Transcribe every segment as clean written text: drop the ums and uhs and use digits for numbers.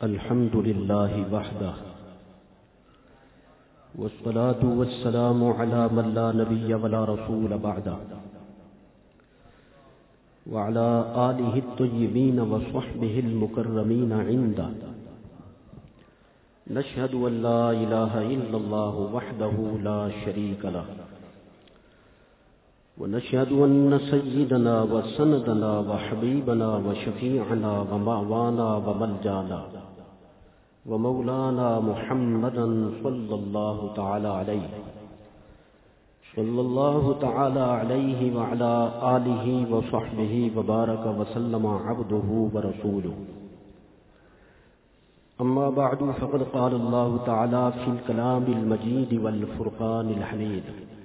الحمد لله وحده والصلاة والسلام على من لا نبي ولا رسول بعده وعلى آله الطيبين وصحبه المكرمين عنده نشهد أن لا إله إلا الله وحده لا شريك له ونشهد أن سيدنا وسندنا وحبيبنا وشفيعنا ومعوانا وملجانا ومولانا محمدا صلى الله تعالى عليه وعلى آله وصحبه وبارك وسلم عبده ورسوله. أما بعد فقد قال الله تعالى في الكلام المجيد والفرقان الحميد: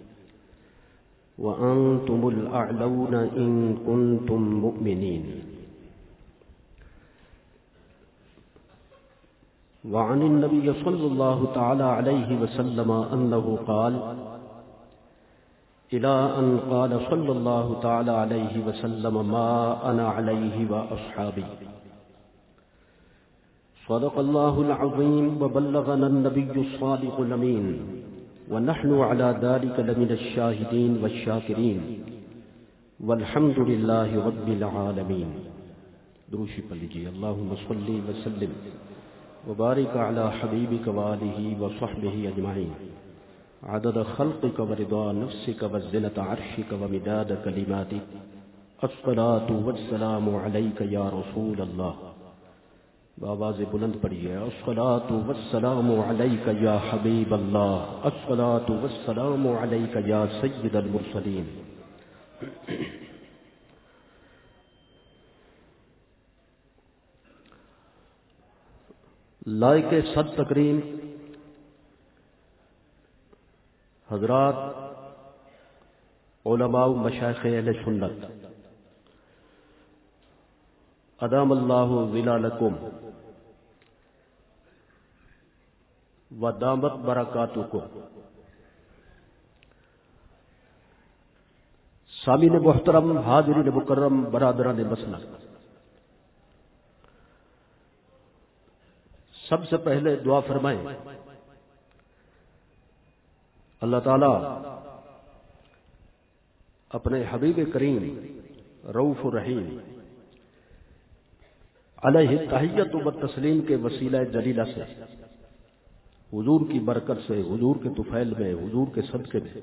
وأنتم الأعلون إن كنتم مؤمنين. وعن النبي صلى الله تعالى عليه وسلم أنه قال: إلى أن قال صلى الله تعالى عليه وسلم: ما أنا عليه وأصحابي. صدق الله العظيم وبلغنا النبي الصادق الأمين ونحن على ذلك لمن الشاهدين والشاكرين والحمد لله رب العالمين. دروشی پڑھ لیجیے. اللهم صل وسلم وبارك على حبيبك وآله وصحبه أجمعين عدد خلقك ورضا نفسك وزنة عرشك ومداد كلماتك. الصلاة والسلام عليك يا رسول الله. بآواز بلند پڑھیے: الصلاة والسلام عليك يا حبيب الله. الصلاة والسلام عليك يا سيد المرسلين. لائق صد تکریم حضرات، علماء و مشائخ اہل سنت، ادام اللہ ظلالکم و دامت برکاتکم. سامعین محترم، حاضرین مکرم، برادران مسلک، سب سے پہلے دعا فرمائیں اللہ تعالی اپنے حبیب کریم رؤوف الرحیم علیہ تحیت و تسلیم کے وسیلہ جلیلہ سے، حضور کی برکت سے، حضور کے طفیل میں، حضور کے صدقے میں،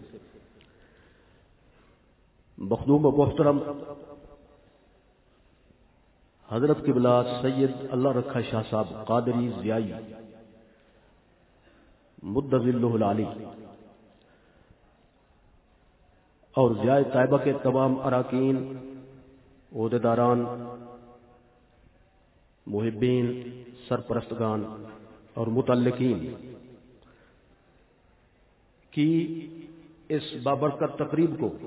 مخدوم و محترم حضرت قبلہ سید اللہ رکھا شاہ صاحب قادری ضیائی مد ظلہ العالی اور ضیاء طیبہ کے تمام اراکین، عہدیداران، محبین، سرپرستگان اور متعلقین کی اس بابرکت تقریب کو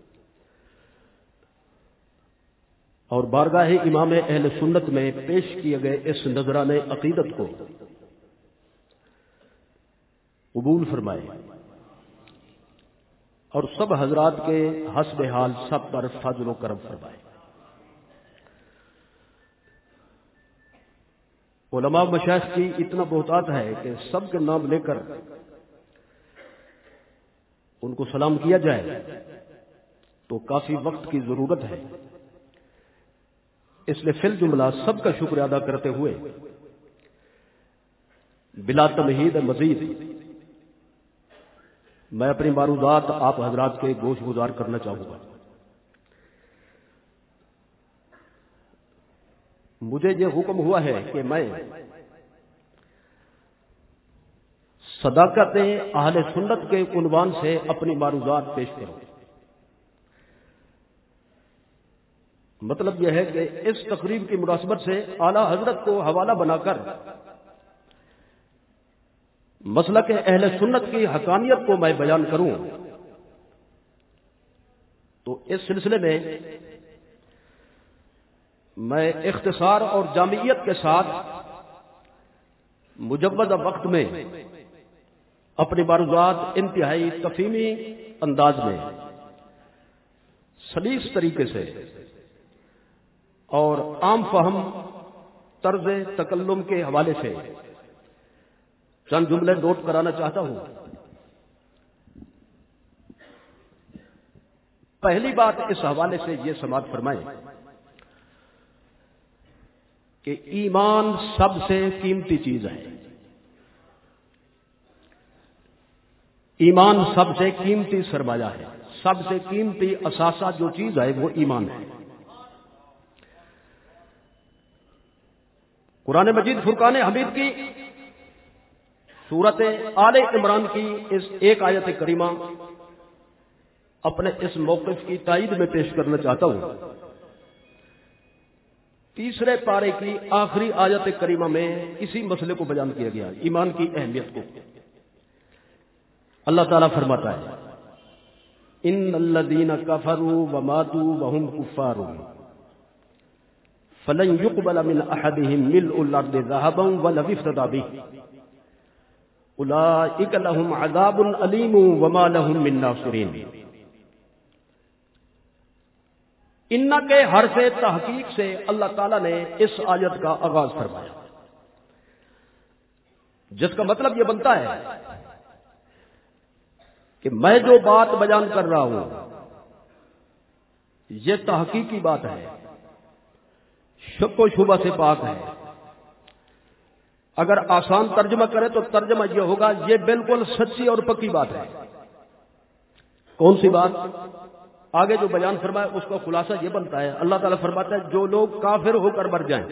اور بارگاہ امام اہل سنت میں پیش کیے گئے اس نذرانہ عقیدت کو قبول فرمائے اور سب حضرات کے حسب حال سب پر فضل و کرم فرمائے. علماء مشائخ کی اتنا بہتات ہے کہ سب کے نام لے کر ان کو سلام کیا جائے تو کافی وقت کی ضرورت ہے. اس لیے فی الجملہ سب کا شکر ادا کرتے ہوئے بلا تمہید مزید میں اپنی معروضات آپ حضرات کے گوش گزار کرنا چاہوں گا. مجھے یہ حکم ہوا ہے کہ میں صداقت اہل سنت کے عنوان سے اپنی معروضات پیش کروں. مطلب یہ ہے کہ اس تقریب کی مناسبت سے اعلی حضرت کو حوالہ بنا کر مسلک اہل سنت کی حقانیت کو میں بیان کروں. تو اس سلسلے میں میں اختصار اور جامعیت کے ساتھ مجوزہ وقت میں اپنی معروضات انتہائی تفہیمی انداز میں سلیس طریقے سے اور عام فہم طرز تکلم کے حوالے سے چند جملے نوٹ کرانا چاہتا ہوں۔ پہلی بات اس حوالے سے یہ سماعت فرمائیں کہ ایمان سب سے قیمتی چیز ہے۔ ایمان سب سے قیمتی سرمایہ ہے، سب سے قیمتی اثاثہ جو چیز ہے وہ ایمان ہے۔ قرآن مجید فرقان حمید کی سورت آل عمران کی اس ایک آیت کریمہ اپنے اس موقف کی تائید میں پیش کرنا چاہتا ہوں۔ تیسرے پارے کی آخری آیت کریمہ میں اسی مسئلے کو بیان کیا گیا، ایمان کی اہمیت کو۔ اللہ تعالیٰ فرماتا ہے ان الذین کفروا وماتوا وهم کفار فلن يقبل من احدهم ملء الارض ذهبا ولو افتدى به اولئک لهم عذاب الیم وما لهم من ناصرین۔ ان کے حرف تحقیق سے اللہ تعالیٰ نے اس آیت کا آغاز فرمایا، جس کا مطلب یہ بنتا ہے کہ میں جو بات بیان کر رہا ہوں یہ تحقیقی بات ہے، شک و شبہ سے پاک ہے۔ اگر آسان ترجمہ کرے تو ترجمہ یہ ہوگا یہ بالکل سچی اور پکی بات ہے۔ کون سی بات؟ آگے جو بیان فرمایا اس کا خلاصہ یہ بنتا ہے، اللہ تعالیٰ فرماتا ہے جو لوگ کافر ہو کر مر جائیں،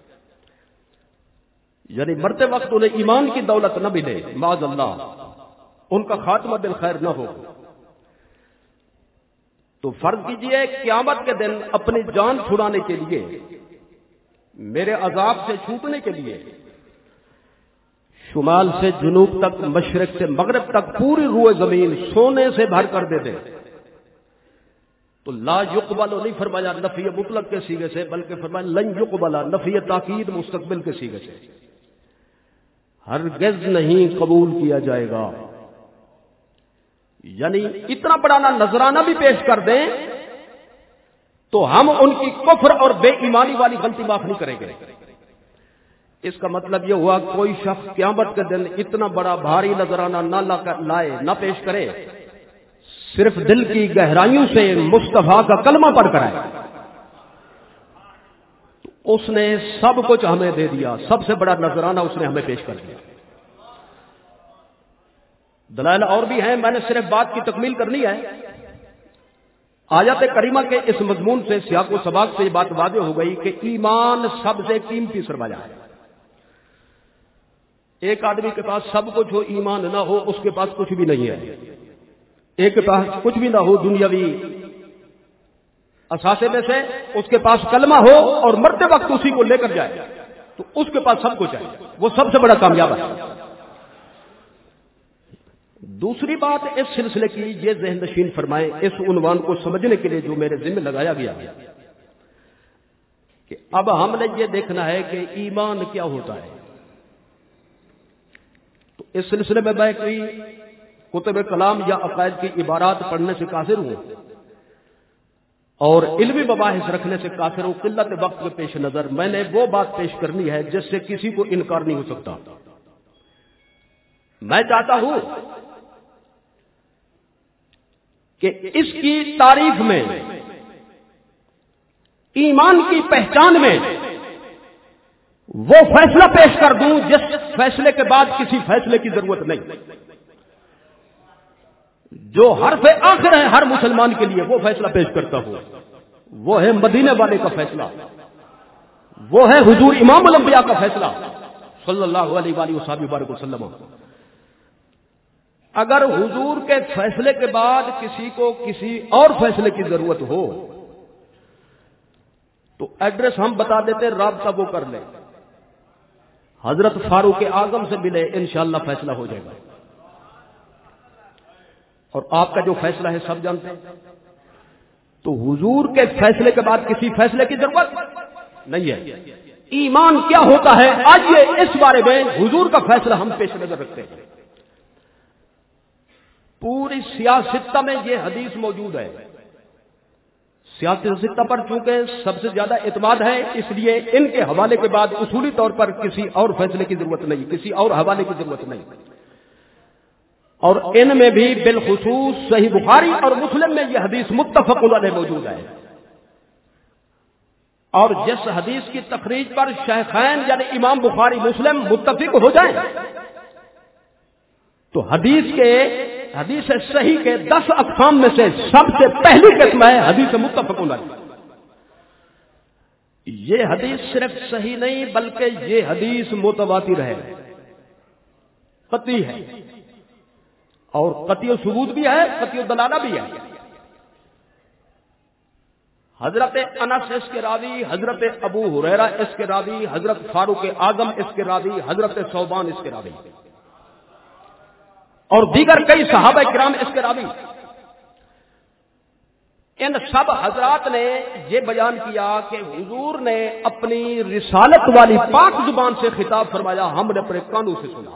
یعنی مرتے وقت انہیں ایمان کی دولت نہ ملے، معاذ اللہ ان کا خاتمہ بالخیر نہ ہو، تو فرض کیجئے قیامت کے دن اپنی جان چھڑانے کے لیے، میرے عذاب سے چھوٹنے کے لیے شمال سے جنوب تک، مشرق سے مغرب تک پوری روئے زمین سونے سے بھر کر دے دے، تو لا یقبل نہیں فرمایا نفی مطلق کے صیغے سے، بلکہ فرمایا لن یقبل نفی تاکید مستقبل کے صیغے سے، ہرگز نہیں قبول کیا جائے گا۔ یعنی اتنا بڑا نذرانہ بھی پیش کر دیں تو ہم ان کی کفر اور بے ایمانی والی غلطی معاف نہیں کریں گے۔ اس کا مطلب یہ ہوا کوئی شخص قیامت کے دن اتنا بڑا بھاری نذرانہ نہ لائے، نہ پیش کرے، صرف دل کی گہرائیوں سے مصطفیٰ کا کلمہ پڑھ کر آئے، تو اس نے سب کچھ ہمیں دے دیا، سب سے بڑا نذرانہ اس نے ہمیں پیش کر دیا۔ دلائل اور بھی ہیں، میں نے صرف بات کی تکمیل کرنی ہے۔ آیت کریمہ کے اس مضمون سے سیاق و سباق سے یہ بات واضح ہو گئی کہ ایمان سب سے قیمتی سرمایہ ہے۔ ایک آدمی کے پاس سب کچھ ہو، ایمان نہ ہو، اس کے پاس کچھ بھی نہیں ہے۔ ایک کے پاس کچھ بھی نہ ہو دنیاوی اثاثے میں سے، اس کے پاس کلمہ ہو اور مرتے وقت اسی کو لے کر جائے تو اس کے پاس سب کچھ ہے، وہ سب سے بڑا کامیاب ہے۔ دوسری بات اس سلسلے کی یہ ذہن نشین فرمائیں، اس عنوان کو سمجھنے کے لیے جو میرے ذمہ لگایا گیا کہ اب ہم نے یہ دیکھنا ہے کہ ایمان کیا ہوتا ہے۔ تو اس سلسلے میں کوئی کتب کلام یا عقائد کی عبارات پڑھنے سے قاصر ہوں اور علمی مباحث رکھنے سے قاصر ہوں، قلت وقت کے پیش نظر میں نے وہ بات پیش کرنی ہے جس سے کسی کو انکار نہیں ہو سکتا۔ میں چاہتا ہوں کہ اس کی تعریف میں، ایمان کی پہچان میں وہ فیصلہ پیش کر دوں جس فیصلے کے بعد کسی فیصلے کی ضرورت نہیں، جو حرف آخر ہے ہر مسلمان کے لیے، وہ فیصلہ پیش کرتا ہوں۔ وہ ہے مدینے والے کا فیصلہ، وہ ہے حضور امام الانبیاء کا فیصلہ صلی اللہ علیہ وآلہ وسلم وسلم۔ اگر حضور کے فیصلے کے بعد کسی کو کسی اور فیصلے کی ضرورت ہو تو ایڈریس ہم بتا دیتے، رابطہ وہ کر لیں، حضرت فاروق اعظم سے ملے، انشاءاللہ فیصلہ ہو جائے گا۔ اور آپ کا جو فیصلہ ہے سب جانتے ہیں، تو حضور کے فیصلے کے بعد کسی فیصلے کی ضرورت نہیں ہے۔ ایمان کیا ہوتا ہے، آئیے اس بارے میں حضور کا فیصلہ ہم پیش نظر رکھتے ہیں۔ پوری سیاستہ میں یہ حدیث موجود ہے، سیاست پر چونکہ سب سے زیادہ اعتماد ہے، اس لیے ان کے حوالے کے بعد اصولی طور پر کسی اور فیصلے کی ضرورت نہیں، کسی اور حوالے کی ضرورت نہیں. اور ان میں بھی بالخصوص صحیح بخاری اور مسلم میں یہ حدیث متفق علیہ موجود ہے. اور جس حدیث کی تخریج پر شیخین یعنی امام بخاری مسلم متفق ہو جائیں تو حدیث صحیح کے 10 اقسام میں سے سب سے پہلی قسم ہے حدیث متفق علیہ. یہ حدیث صرف صحیح نہیں بلکہ یہ حدیث متواتر ہے، قطعی ہے، اور قطعی ثبوت بھی ہے، قطعی دلالہ بھی ہے. حضرت انس اس کے راوی، حضرت ابو ہریرہ اس کے راوی، حضرت فاروق اعظم اس کے راوی، حضرت ثوبان اس کے راوی، اور دیگر کئی صحابہ کرام اس کے راوی. ان سب حضرات نے یہ بیان کیا کہ حضور نے اپنی رسالت والی پاک زبان سے خطاب فرمایا، ہم نے اپنے کانوں سے سنا.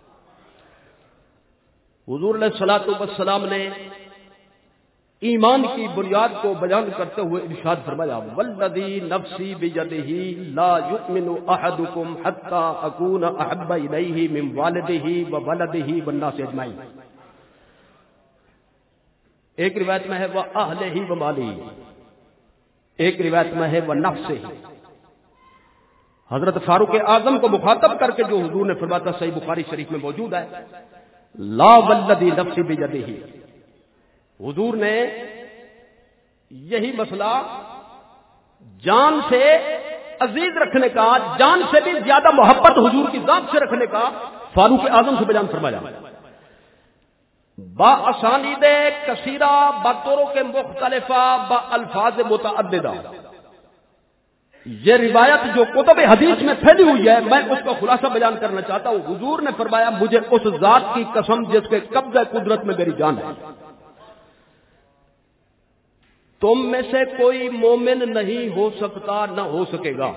حضور علیہ الصلوۃ والسلام نے ایمان کی بنیاد کو بیان کرتے ہوئے ارشاد فرمایا، والذی نفسی بیدہ لا یؤمن احدکم حتی اکون احب الیہ من والدہ وولدہ والناس اجمعین. ایک روایت میں ہے وَأَهْلِهِ وَمَالِهِ، ایک روایت میں ہے وَنَفْسِهِ. حضرت فاروق اعظم کو مخاطب کر کے جو حضور نے فرمایا صحیح بخاری شریف میں موجود ہے، لا والذی نفسی بیدہ. حضور نے یہی مسئلہ جان سے عزیز رکھنے کا، جان سے بھی زیادہ محبت حضور کی ذات سے رکھنے کا فاروق اعظم سے بیان فرمایا. با اسانید کثیرہ، با طرق مختلفہ، با الفاظ متعددہ. یہ روایت جو کتب حدیث میں پھیلی ہوئی ہے، میں اس کا خلاصہ بیان کرنا چاہتا ہوں. حضور نے فرمایا، مجھے اس ذات کی قسم جس کے قبضہ قدرت میں میری جان ہے، تم میں سے کوئی مومن نہیں ہو سکتا، نہ ہو سکے گا.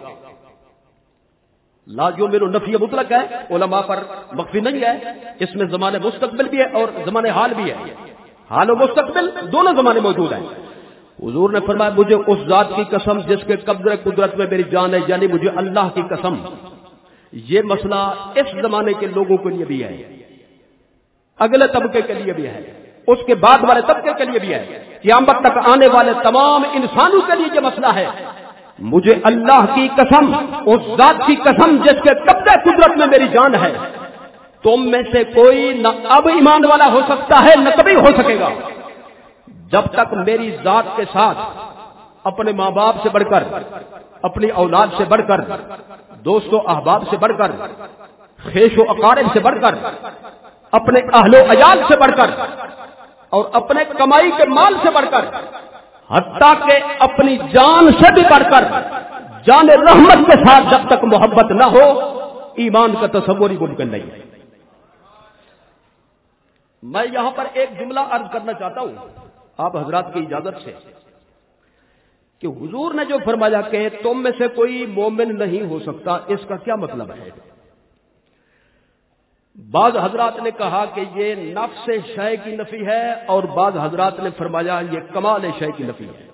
لا جو میرا نفی مطلق ہے، علماء پر مخفی نہیں ہے. اس میں زمانے مستقبل بھی ہے اور زمانے حال بھی ہے. حال و مستقبل دونوں زمانے موجود ہیں. حضور نے فرمایا، مجھے اس ذات کی قسم جس کے قبضہ قدرت میں میری جان ہے، یعنی مجھے اللہ کی قسم. یہ مسئلہ اس زمانے کے لوگوں کے لیے بھی ہے، اگلے طبقے کے لیے بھی ہے، اس کے بعد والے طبقے کے لیے بھی ہے، قیامت تک آنے والے تمام انسانوں کے لیے یہ مسئلہ ہے. مجھے اللہ کی قسم، اس ذات کی قسم جس کے قبضہ قدرت میں میری جان ہے، تم میں سے کوئی نہ اب ایمان والا ہو سکتا ہے، نہ کبھی ہو سکے گا، جب تک میری ذات کے ساتھ اپنے ماں باپ سے بڑھ کر، اپنی اولاد سے بڑھ کر، دوست و احباب سے بڑھ کر، خیش و اقارب سے بڑھ کر، اپنے اہل و عیال سے بڑھ کر، اور اپنے کمائی کے مال سے بڑھ کر، حتیٰ کہ اپنی جان سے بھی بڑھ کر، جان رحمت کے ساتھ جب تک محبت نہ ہو، ایمان کا تصور ہی ممکن نہیں ہے. میں یہاں پر ایک جملہ عرض کرنا چاہتا ہوں آپ حضرات کی اجازت سے، کہ حضور نے جو فرمایا کہ تم میں سے کوئی مومن نہیں ہو سکتا، اس کا کیا مطلب ہے؟ بعض حضرات نے کہا کہ یہ نفس شے کی نفی ہے، اور بعض حضرات نے فرمایا یہ کمال شے کی نفی ہے.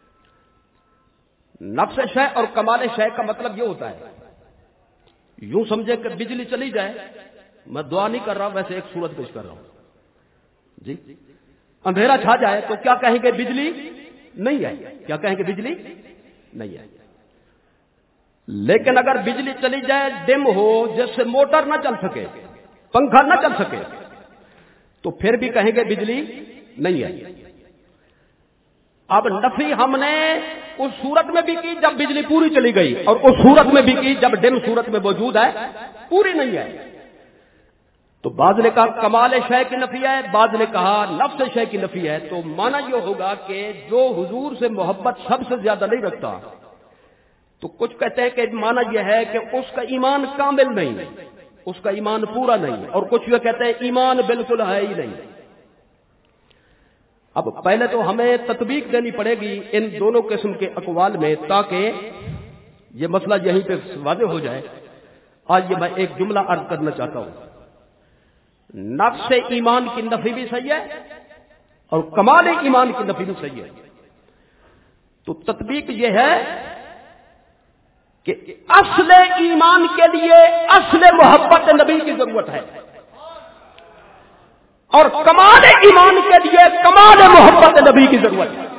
نفس شے اور کمال شے کا مطلب یہ ہوتا ہے، یوں سمجھے کہ بجلی چلی جائے، میں دعا نہیں کر رہا، ویسے ایک صورت پیش کر رہا ہوں جی. اندھیرا چھا جائے تو کیا کہیں گے؟ بجلی نہیں ہے. کیا کہیں گے؟ بجلی نہیں ہے. لیکن اگر بجلی چلی جائے، ڈم ہو، جس سے موٹر نہ چل سکے، پنکھا نہ چل سکے، تو پھر بھی کہیں گے بجلی نہیں ہے. اب نفی ہم نے اس صورت میں بھی کی جب بجلی پوری چلی گئی، اور اس صورت میں بھی کی جب ڈم صورت میں موجود ہے، پوری نہیں ہے. تو بعض نے کہا کمال شے کی نفی ہے، بعض نے کہا نفس شے کی نفی ہے. تو معنی یہ ہوگا کہ جو حضور سے محبت سب سے زیادہ نہیں رکھتا، تو کچھ کہتے ہیں کہ معنی یہ ہے کہ اس کا ایمان کامل نہیں، اس کا ایمان پورا نہیں، اور کچھ یہ کہتے ہیں ایمان بالکل ہے ہی نہیں. اب پہلے تو ہمیں تطبیق دینی پڑے گی ان دونوں قسم کے اقوال میں، تاکہ یہ مسئلہ یہیں پہ واضح ہو جائے. آج یہ میں ایک جملہ عرض کرنا چاہتا ہوں. نفس ایمان کی نفی بھی صحیح ہے، اور کمال ایمان کی نفی بھی صحیح ہے. تو تطبیق یہ ہے کہ اصل ایمان کے لیے اصل محبت نبی کی ضرورت ہے، اور کمال ایمان کے لیے کمال محبت نبی کی ضرورت ہے۔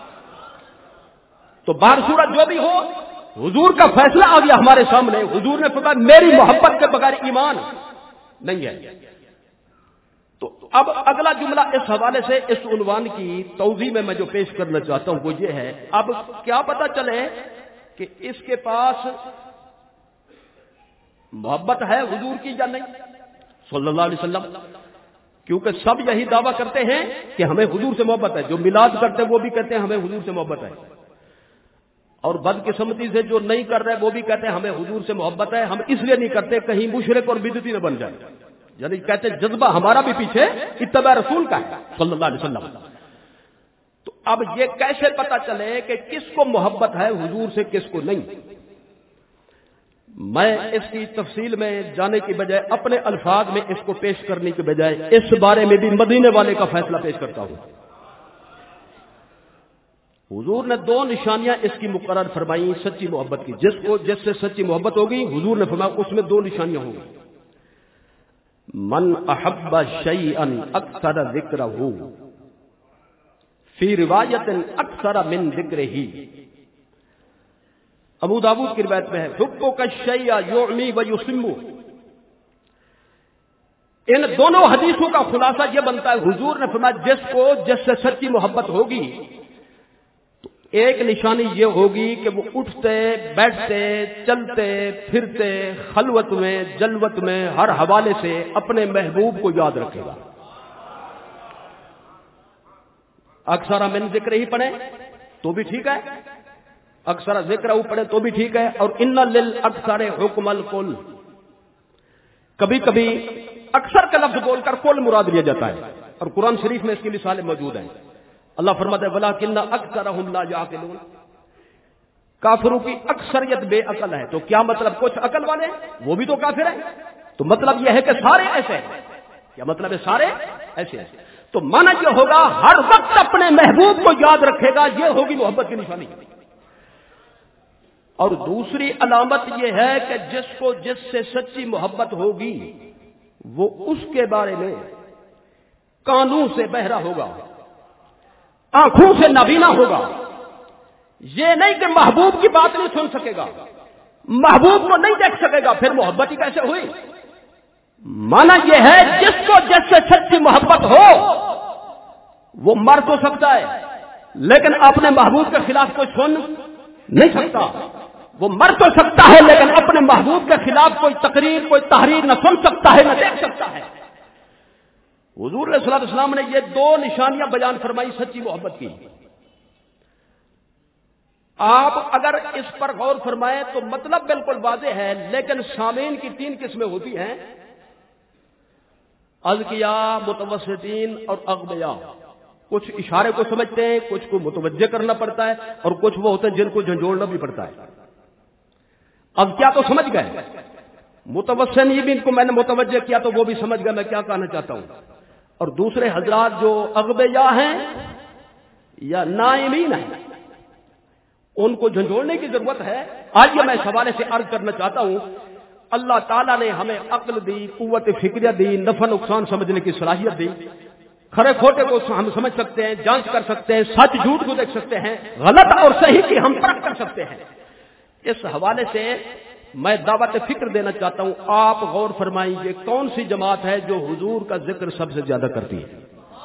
تو بہر صورت جو بھی ہو، حضور کا فیصلہ آ گیا ہمارے سامنے۔ حضور نے فرمایا میری محبت کے بغیر ایمان نہیں ہے۔ تو اب اگلا جملہ اس حوالے سے اس عنوان کی توضیح میں جو پیش کرنا چاہتا ہوں وہ یہ ہے، اب کیا پتہ چلے کہ اس کے پاس محبت ہے حضور کی یا نہیں صلی اللہ علیہ وسلم، کیونکہ سب یہی دعویٰ کرتے ہیں کہ ہمیں حضور سے محبت ہے۔ جو میلاد کرتے ہیں وہ بھی کہتے ہیں ہمیں حضور سے محبت ہے، اور بدقسمتی سے جو نہیں کر رہے وہ بھی کہتے ہیں ہمیں حضور سے محبت ہے۔ ہم اس لیے نہیں کرتے کہیں مشرک اور بدعتی نہ بن جائے، یعنی کہتے ہیں جذبہ ہمارا بھی پیچھے اتباع رسول کا ہے صلی اللہ علیہ وسلم۔ تو اب یہ کیسے پتہ چلے کہ کس کو محبت ہے حضور سے کس کو نہیں؟ میں اس کی تفصیل میں جانے کی بجائے اپنے الفاظ میں اس کو پیش کرنے کے بجائے اس بارے میں بھی مدینے والے کا فیصلہ پیش کرتا ہوں۔ حضور نے دو نشانیاں اس کی مقرر فرمائی سچی محبت کی، جس سے سچی محبت ہوگی حضور نے فرمایا اس میں دو نشانیاں ہوں گی۔ من احب شیئا اکثر ذکرہ فی روایت اکثر من ذکرہ، ابو داؤد کی روایت میں ہے حبک الشیء یعمی ویسم۔ ان دونوں حدیثوں کا خلاصہ یہ بنتا ہے حضور نے فرمایا جس سے سچی محبت ہوگی تو ایک نشانی یہ ہوگی کہ وہ اٹھتے بیٹھتے چلتے پھرتے خلوت میں جلوت میں ہر حوالے سے اپنے محبوب کو یاد رکھے گا۔ اکثر من ذکر ہی پڑھیں تو بھی ٹھیک ہے، اکثر ذکر پڑھیں تو بھی ٹھیک ہے، اور ان للاکثر حکم الکل، کبھی کبھی اکثر کا لفظ بول کر کل مراد لیا جاتا ہے، اور قرآن شریف میں اس کی مثالیں موجود ہیں۔ اللہ فرماتا ہے وَلَٰكِنَّ أَكْثَرَهُمْ لَا يَعْقِلُونَ، کافروں کی اکثریت بے عقل ہے۔ تو کیا مطلب کچھ عقل والے وہ بھی تو کافر ہیں؟ تو مطلب یہ ہے کہ سارے ایسے ہیں۔ کیا مطلب ہے سارے ایسے ہیں؟ تو معنی یہ ہوگا ہر وقت اپنے محبوب کو یاد رکھے گا، یہ ہوگی محبت کی نشانی۔ اور دوسری علامت یہ ہے کہ جس سے سچی محبت ہوگی وہ اس کے بارے میں کانوں سے بہرا ہوگا، آنکھوں سے نابینا ہوگا۔ یہ نہیں کہ محبوب کی بات نہیں سن سکے گا، محبوب کو نہیں دیکھ سکے گا، پھر محبت ہی کیسے ہوئی؟ مانا یہ ہے جس سے سچی محبت ہو وہ مر تو سکتا ہے لیکن اپنے محبوب کے خلاف کوئی سن نہیں سکتا، وہ مر تو سکتا ہے لیکن اپنے محبوب کے خلاف کوئی تقریر کوئی تحریر نہ سن سکتا ہے نہ دیکھ سکتا ہے۔ حضور علیہ الصلوۃ والسلام نے یہ دو نشانیاں بیان فرمائی سچی محبت کی۔ آپ اگر اس پر غور فرمائیں تو مطلب بالکل واضح ہے، لیکن سامعین کی تین قسمیں ہوتی ہیں، اذکیاء، متوسطین اور اغبیاء۔ کچھ اشارے کو سمجھتے ہیں، کچھ کو متوجہ کرنا پڑتا ہے، اور کچھ وہ ہوتے ہیں جن کو جھنجھوڑنا بھی پڑتا ہے۔ اب کیا تو سمجھ گئے، متوسطین کو میں نے متوجہ کیا تو وہ بھی سمجھ گئے میں کیا کہنا چاہتا ہوں، اور دوسرے حضرات جو اغبیاء ہیں یا نائمین ہیں ان کو جھنجھوڑنے کی ضرورت ہے۔ آئیے میں اس حوالے سے عرض کرنا چاہتا ہوں، اللہ تعالیٰ نے ہمیں عقل دی، قوت فکریہ دی، نفع نقصان سمجھنے کی صلاحیت دی، کھڑے کھوٹے کو ہم سمجھ سکتے ہیں، جانچ کر سکتے ہیں، سچ جھوٹ کو دیکھ سکتے ہیں، غلط اور صحیح کی ہم پرکھ کر سکتے ہیں۔ اس حوالے سے میں دعوت فکر دینا چاہتا ہوں، آپ غور فرمائیں یہ کون سی جماعت ہے جو حضور کا ذکر سب سے زیادہ کرتی ہے؟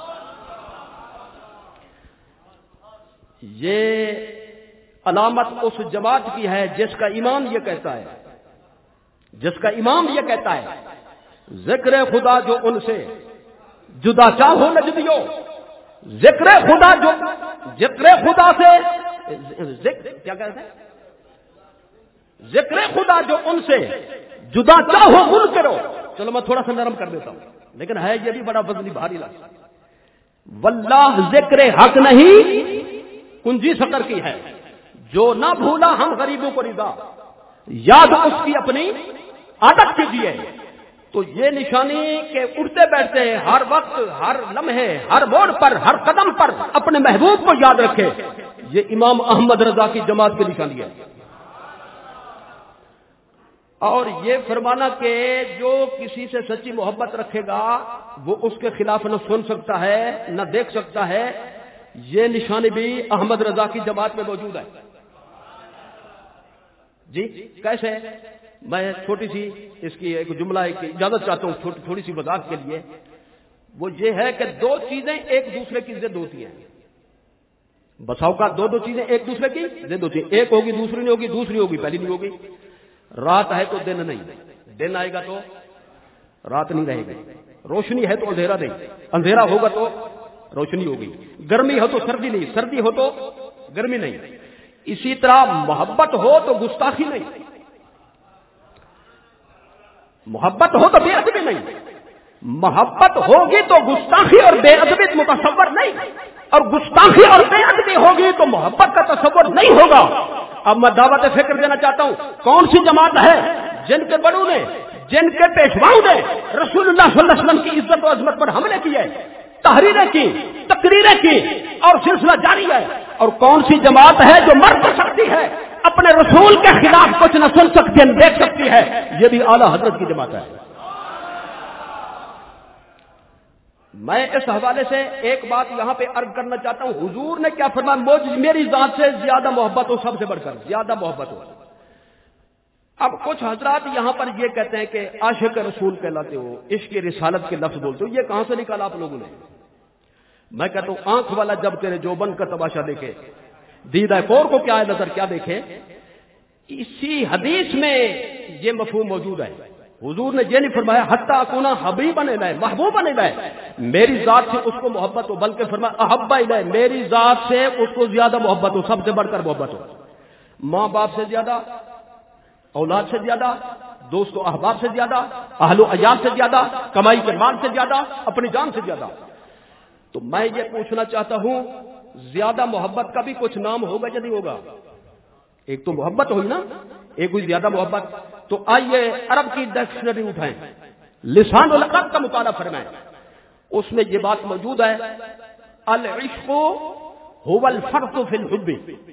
یہ علامت اس جماعت کی ہے جس کا امام یہ کہتا ہے ذکر خدا جو ان سے جدا چاہو نہ جدیو، ذکر خدا سے کیا کہتے ہیں، ذکر خدا جو ان سے جدا چاہو من کرو۔ چلو میں تھوڑا سا نرم کر دیتا ہوں، لیکن ہے یہ بھی بڑا وزنی بھاری لفظ۔ واللہ ذکر حق نہیں کنجی سکر کی ہے، جو نہ بھولا ہم غریبوں کو رضا، یاد اس کی اپنی عادت کیجیے۔ تو یہ نشانی کہ اٹھتے بیٹھتے ہیں ہر وقت ہر لمحے ہر موڑ پر ہر قدم پر اپنے محبوب کو یاد رکھے، یہ امام احمد رضا کی جماعت کی نشانی ہے. اور یہ فرمانا کہ جو کسی سے سچی محبت رکھے گا وہ اس کے خلاف نہ سن سکتا ہے نہ دیکھ سکتا ہے، یہ نشانی بھی احمد رضا کی جماعت میں موجود ہے. جی کیسے؟ میں چھوٹی سی اس کی ایک جملہ ایک اجازت چاہتا ہوں تھوڑی سی وضاحت کے لیے. وہ یہ ہے کہ دو چیزیں ایک دوسرے کی ضد ہوتی ہیں. بساؤ کا دو چیزیں ایک دوسرے کی ضد ہوتی ہیں. ایک ہوگی دوسری نہیں ہوگی، دوسری ہوگی پہلی نہیں ہوگی. رات ہے تو دن نہیں، دن آئے گا تو رات نہیں رہے گی. روشنی ہے تو اندھیرا نہیں، اندھیرا ہوگا تو روشنی ہوگی. گرمی ہو تو سردی نہیں، سردی ہو تو گرمی نہیں. اسی طرح محبت ہو تو گستاخی نہیں، محبت ہو تو بے ادبی نہیں. محبت ہوگی تو گستاخی اور بے ادبی متصور نہیں، اور گستاخی اور بے ادبی ہوگی تو محبت کا تصور نہیں ہوگا. اب میں دعوت فکر دینا چاہتا ہوں. کون سی جماعت ہے جن کے بڑوں نے، جن کے پیشواؤں نے رسول اللہ صلی اللہ علیہ وسلم کی عزت و عظمت پر حملے کیے، تحریریں کی، تقریریں کی، اور سلسلہ جاری ہے؟ اور کون سی جماعت ہے جو مر تو سکتی ہے، اپنے رسول کے خلاف کچھ نہ سن سکتی ہے نہ دیکھ سکتی ہے؟ یہ بھی اعلیٰ حضرت کی جماعت ہے. میں اس حوالے سے ایک بات یہاں پہ عرض کرنا چاہتا ہوں. حضور نے کیا فرمایا؟ میری ذات سے زیادہ محبت ہو، سب سے بڑھ کر زیادہ محبت ہو. اب کچھ حضرات یہاں پر یہ کہتے ہیں کہ عاشق رسول کہلاتے ہو، عشق رسالت کے لفظ بولتے ہو. یہ کہاں سے نکالا آپ لوگوں نے؟ میں کہتا ہوں آنکھ والا جب تیرے جوبن کا تماشا دیکھے، دیدہ کور کو کیا ہے نظر کیا دیکھے. اسی حدیث میں یہ مفہوم موجود ہے. حضور نے یہ نہیں فرمایا حتیٰ اکونا حبیبا الیہ، محبوبا الیہ، میری ذات سے اس کو محبت ہو، بلکہ فرمایا احب الیہ، میری ذات سے اس کو زیادہ محبت ہو، سب سے بڑھ کر محبت ہو. ماں باپ سے زیادہ، اولاد سے زیادہ، دوست و احباب سے زیادہ، اہل و عیال سے زیادہ، کمائی کے مال سے زیادہ، اپنی جان سے زیادہ. تو میں یہ پوچھنا چاہتا ہوں زیادہ محبت کا بھی کچھ نام ہوگا یا نہیں ہوگا؟ ایک تو محبت ہوئی نا، ایک ہوئی زیادہ محبت. تو آئیے عرب کی ڈکشنری اٹھائیں، لسان العرب کا مطالعہ فرمائیں. اس میں یہ بات موجود ہے العشق هو الفرق في الحب،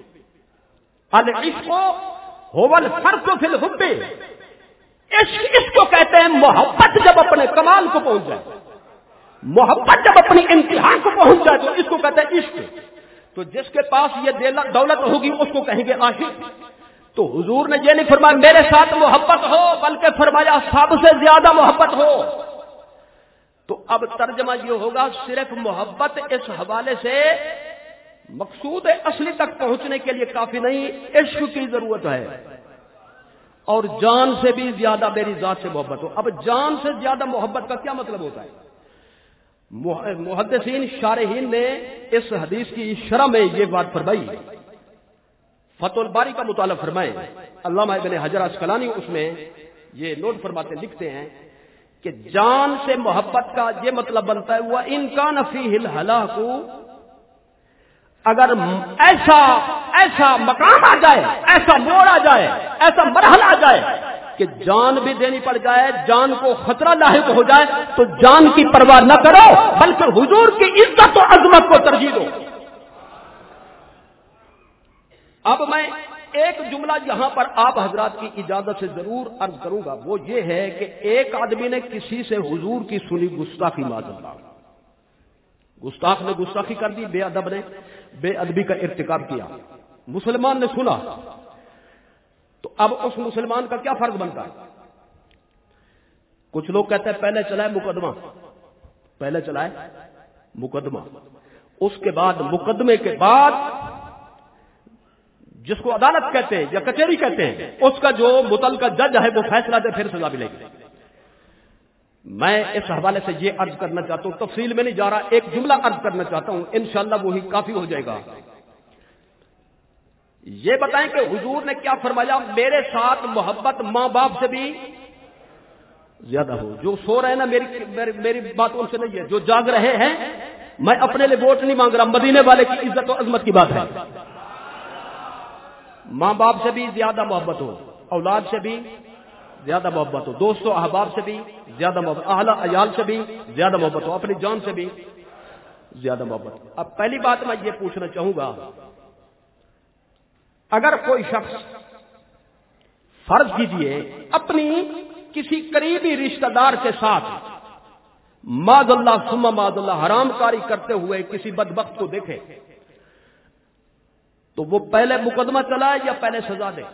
العشق هو الفرق في الحب. عشق اس کو کہتے ہیں محبت جب اپنے کمال کو پہنچ جائے، محبت جب اپنی انتہا کو پہنچ جائے تو اس کو کہتے ہیں عشق. تو جس کے پاس یہ دولت ہوگی اس کو کہیں گے عاشق. تو حضور نے یہ نہیں فرمایا میرے ساتھ محبت ہو، بلکہ فرمایا سب سے زیادہ محبت ہو. تو اب ترجمہ یہ ہوگا صرف محبت اس حوالے سے مقصود اصلی تک پہنچنے کے لیے کافی نہیں، عشق کی ضرورت ہے. اور جان سے بھی زیادہ میری ذات سے محبت ہو. اب جان سے زیادہ محبت کا کیا مطلب ہوتا ہے؟ محدثین شارحین نے اس حدیث کی شرح میں یہ بات فرمائی. فتح الباری کا مطالعہ فرمائیں، علامہ ابن حجر عسقلانی اس میں یہ نوٹ فرماتے لکھتے ہیں کہ جان سے محبت کا یہ مطلب بنتا ہے وہ ان کان فیہ الہلاک، اگر ایسا مقام آ جائے، ایسا موڑ آ جائے، ایسا مرحلہ آ جائے کہ جان بھی دینی پڑ جائے، جان کو خطرہ لاحق ہو جائے، تو جان کی پرواہ نہ کرو بلکہ حضور کی عزت و عظمت کو ترجیح دو. اب میں ایک جملہ یہاں پر آپ حضرات کی اجازت سے ضرور عرض کروں گا. وہ یہ ہے کہ ایک آدمی نے کسی سے حضور کی سنی گستاخی معاذ اللہ، گستاخ نے گستاخی کر دی، بے ادب نے بے ادبی کا ارتکاب کیا، مسلمان نے سنا. تو اب اس مسلمان کا کیا فرض بنتا ہے؟ کچھ لوگ کہتے ہیں پہلے چلائے مقدمہ، پہلے چلائے مقدمہ، اس کے بعد مقدمے کے بعد جس کو عدالت کہتے ہیں یا کچہری کہتے ہیں، اس کا جو متعلقہ جج ہے وہ فیصلہ دے، پھر سزا ملے گی. میں اس حوالے سے یہ عرض کرنا چاہتا ہوں، تفصیل میں نہیں جا رہا، ایک جملہ عرض کرنا چاہتا ہوں، انشاءاللہ وہی کافی ہو جائے گا. یہ بتائیں کہ حضور نے کیا فرمایا؟ میرے ساتھ محبت ماں باپ سے بھی زیادہ ہو. جو سو رہے ہیں نا، میری بات ان سے نہیں ہے، جو جاگ رہے ہیں، میں اپنے لیے ووٹ نہیں مانگ رہا، مدینے والے کی عزت و عظمت کی بات ہے. ماں باپ سے بھی زیادہ محبت ہو، اولاد سے بھی زیادہ محبت ہو، دوستوں احباب سے بھی زیادہ محبت، اہل عیال سے بھی زیادہ محبت ہو، اپنی جان سے بھی زیادہ محبت. اب پہلی بات میں یہ پوچھنا چاہوں گا اگر کوئی شخص فرض کیجئے اپنی کسی قریبی رشتہ دار کے ساتھ معاذ اللہ ثم معاذ اللہ حرام کاری کرتے ہوئے کسی بدبخت کو دیکھے تو وہ پہلے مقدمہ چلائے یا پہلے سزا دے؟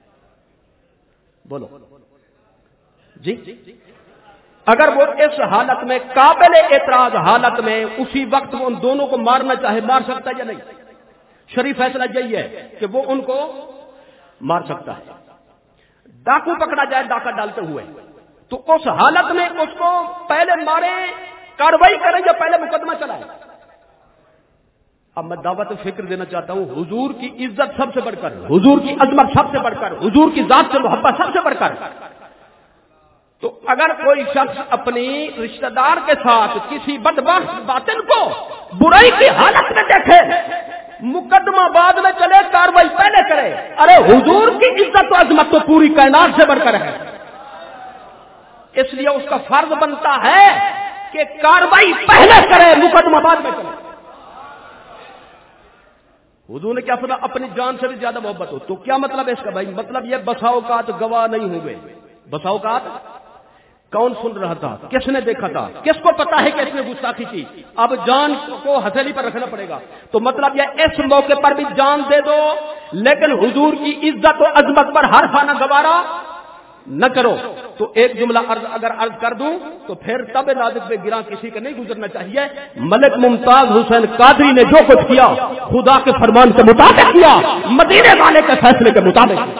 بولو جی. اگر وہ اس حالت میں قابل اعتراض حالت میں اسی وقت وہ ان دونوں کو مارنا چاہے مار سکتا ہے یا نہیں؟ شریف فیصلہ یہی ہے کہ وہ ان کو مار سکتا ہے. ڈاکو پکڑا جائے ڈاکہ ڈالتے ہوئے تو اس حالت میں اس کو پہلے مارے کاروائی کریں یا پہلے مقدمہ چلائے؟ اب میں دعوت فکر دینا چاہتا ہوں، حضور کی عزت سب سے بڑھ کر، حضور کی عظمت سب سے بڑھ کر، حضور کی ذات سے محبت سب سے بڑھ کر، تو اگر کوئی شخص اپنی رشتہ دار کے ساتھ کسی بدبخت باطن کو برائی کی حالت میں دیکھے، مقدمہ بعد میں چلے کاروائی پہلے کرے، ارے حضور کی عزت و عظمت تو پوری کائنات سے بڑھ کر ہے، اس لیے اس کا فرض بنتا ہے کہ کاروائی پہلے کرے مقدمہ بعد میں چلے. حضور نے کیا فرمایا؟ اپنی جان سے بھی زیادہ محبت ہو. تو کیا مطلب ہے اس کا بھائی؟ مطلب یہ بسا اوقات گواہ نہیں ہوئے. بسا اوقات کون سن رہا تھا؟ کس نے دیکھا تھا؟ کس کو پتا ہے کہ اس نے گستاخی کی؟ اب جان کو ہتھیلی پر رکھنا پڑے گا. تو مطلب یہ اس موقع پر بھی جان دے دو لیکن حضور کی عزت و عظمت پر حرف آنا گوارا نہ کرو. تو ایک جملہ اگر عرض کر دوں تو پھر تب نازک پہ گراں کسی کا نہیں گزرنا چاہیے. ملک ممتاز حسین قادری نے جو کچھ کیا خدا کے فرمان کے مطابق کیا، مدینے والے کے فیصلے کے مطابق.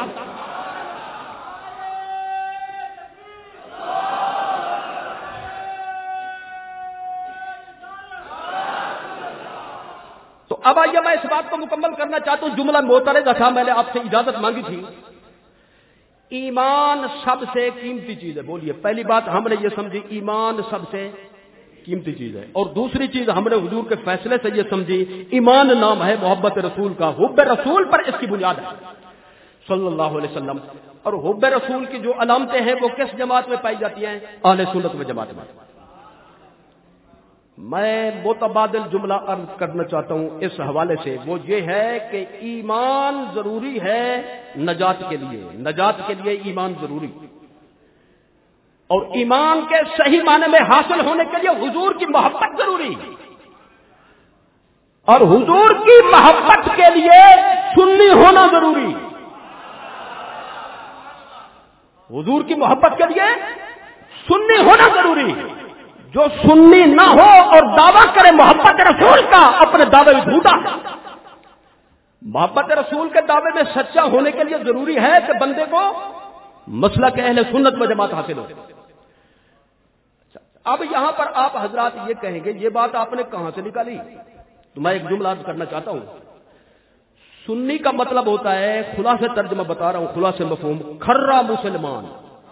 تو اب آئیے میں اس بات کو مکمل کرنا چاہتا ہوں. جملہ معترض تھا، میں نے آپ سے اجازت مانگی تھی. ایمان سب سے قیمتی چیز ہے. بولیے. پہلی بات ہم نے یہ سمجھی ایمان سب سے قیمتی چیز ہے، اور دوسری چیز ہم نے حضور کے فیصلے سے یہ سمجھی ایمان نام ہے محبت رسول کا، حب رسول پر اس کی بنیاد ہے صلی اللہ علیہ وسلم. اور حب رسول کی جو علامتیں ہیں وہ کس جماعت میں پائی جاتی ہیں؟ اہل سنت و جماعت میں. میں متبادل جملہ عرض کرنا چاہتا ہوں اس حوالے سے، وہ یہ ہے کہ ایمان ضروری ہے نجات کے لیے. نجات کے لیے ایمان ضروری، اور ایمان کے صحیح معنی میں حاصل ہونے کے لیے حضور کی محبت ضروری، اور حضور کی محبت کے لیے سنی ہونا ضروری. حضور کی محبت کے لیے سنی ہونا ضروری. جو سنی نہ ہو اور دعویٰ کرے محبت رسول کا، اپنے دعوے میں جھوٹا. محبت رسول کے دعوے میں سچا ہونے کے لیے ضروری ہے کہ بندے کو مسلک اہل سنت و جماعت حاصل ہو. اب یہاں پر آپ حضرات یہ کہیں گے یہ بات آپ نے کہاں سے نکالی؟ تو میں ایک جملہ عرض کرنا چاہتا ہوں. سنی کا مطلب ہوتا ہے، خلاصے ترجمہ بتا رہا ہوں، خلاصے مفہوم، کھرا مسلمان.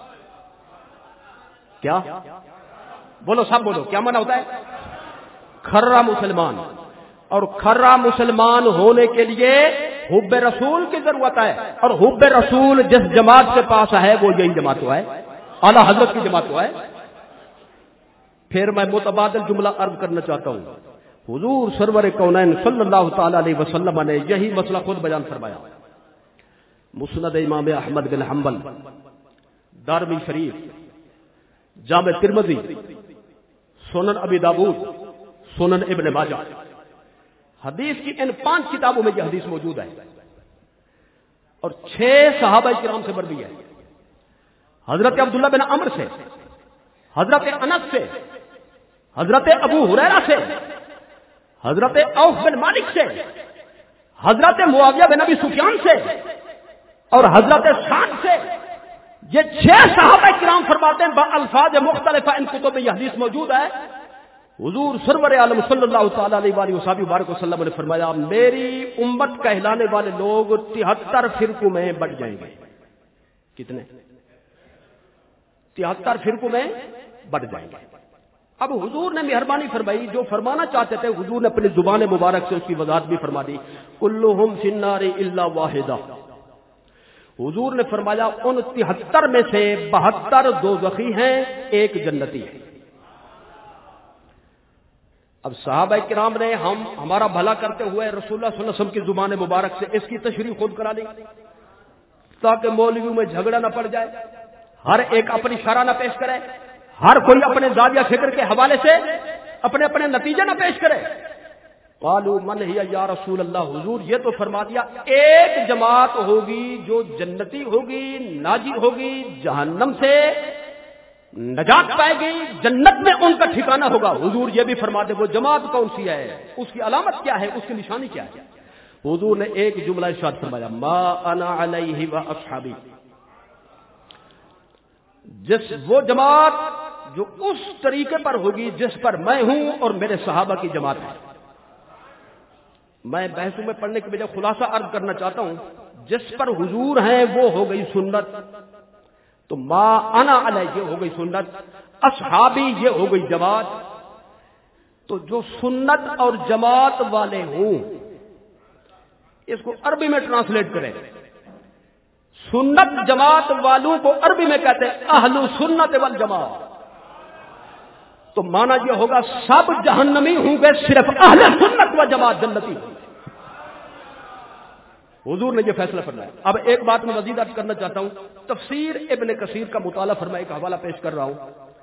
کیا بولو سب بولو، کیا معنی ہوتا ہے؟ کھرا مسلمان. اور کھرا مسلمان ہونے کے لیے حب رسول کی ضرورت ہے، اور حب رسول جس جماعت کے پاس ہے وہ یہی جماعت ہوا ہے، اعلیٰ حضرت کی جماعت ہوا ہے. پھر میں متبادل جملہ عرض کرنا چاہتا ہوں. حضور سرور کونین صلی اللہ تعالی علیہ وسلم نے یہی مسئلہ خود بیان فرمایا. مسند امام احمد بن حنبل، دارمی شریف، جامع ترمذی، سنن ابی داؤد، سنن ابن ماجہ. حدیث کی ان 5 کتابوں میں یہ حدیث موجود ہے، اور 6 صحابہ کرام سے مروی ہے. حضرت عبداللہ بن عمرو سے، حضرت انس سے، حضرت ابو ہریرہ سے، حضرت عوف بن مالک سے، حضرت معاویہ بن ابی سفیان سے، اور حضرت سعد سے. یہ 6 صحابہ کرام فرماتے ہیں بالفاظ مختلف ان کتب میں یہ حدیث موجود ہے. حضور سرور عالم صلی اللہ تعالی علیہ وآلہ وسلم وسلم نے فرمایا میری امت کہلانے والے لوگ 73 فرقوں میں بٹ جائیں گے. کتنے؟ 73 فرقوں میں بٹ جائیں گے. اب حضور نے مہربانی فرمائی، جو فرمانا چاہتے تھے حضور نے اپنی زبان مبارک سے اس کی وضاحت بھی فرما دی. کلہم فی النار الا واحدہ. حضور نے فرمایا ان 73 میں سے 72 دوزخی ہیں، ایک جنتی ہے. اب صحابہ کرام نے ہمارا بھلا کرتے ہوئے رسول اللہ صلی اللہ علیہ وسلم کی زبان مبارک سے اس کی تشریح خود کرا لی تاکہ مولویوں میں جھگڑا نہ پڑ جائے، ہر ایک اپنی شرح نہ پیش کرے، ہر کوئی اپنے زاویہ فکر کے حوالے سے اپنے اپنے نتیجے نہ پیش کرے۔ قالوا من ہی یا رسول اللہ، حضور یہ تو فرما دیا ایک جماعت ہوگی جو جنتی ہوگی، ناجی ہوگی، جہنم سے نجات پائے گی، جنت میں ان کا ٹھکانہ ہوگا۔ حضور یہ بھی فرما دے وہ جماعت کون سی ہے، اس کی علامت کیا ہے، اس کی نشانی کیا ہے۔ حضور نے ایک جملہ ارشاد فرمایا، ما انا علیہ و اصحابی، وہ جماعت جو اس طریقے پر ہوگی جس پر میں ہوں اور میرے صحابہ کی جماعت ہے۔ میں بحثوں میں پڑھنے کے بجائے خلاصہ عرض کرنا چاہتا ہوں، جس پر حضور ہیں وہ ہو گئی سنت، تو ما انا علیہ یہ ہو گئی سنت، اصحابی یہ ہو گئی جماعت۔ تو جو سنت اور جماعت والے ہوں، اس کو عربی میں ٹرانسلیٹ کریں، سنت جماعت والوں کو عربی میں کہتے ہیں اہل سنت والجماعت، تو مانا یہ ہوگا سب جہنمی ہوں گے، صرف اہل سنت و جماعت جنتی۔ حضور نے یہ فیصلہ فرمایا۔ اب ایک بات میں مزید عرض کرنا چاہتا ہوں، تفسیر ابن کثیر کا مطالعہ فرمایا، ایک حوالہ پیش کر رہا ہوں،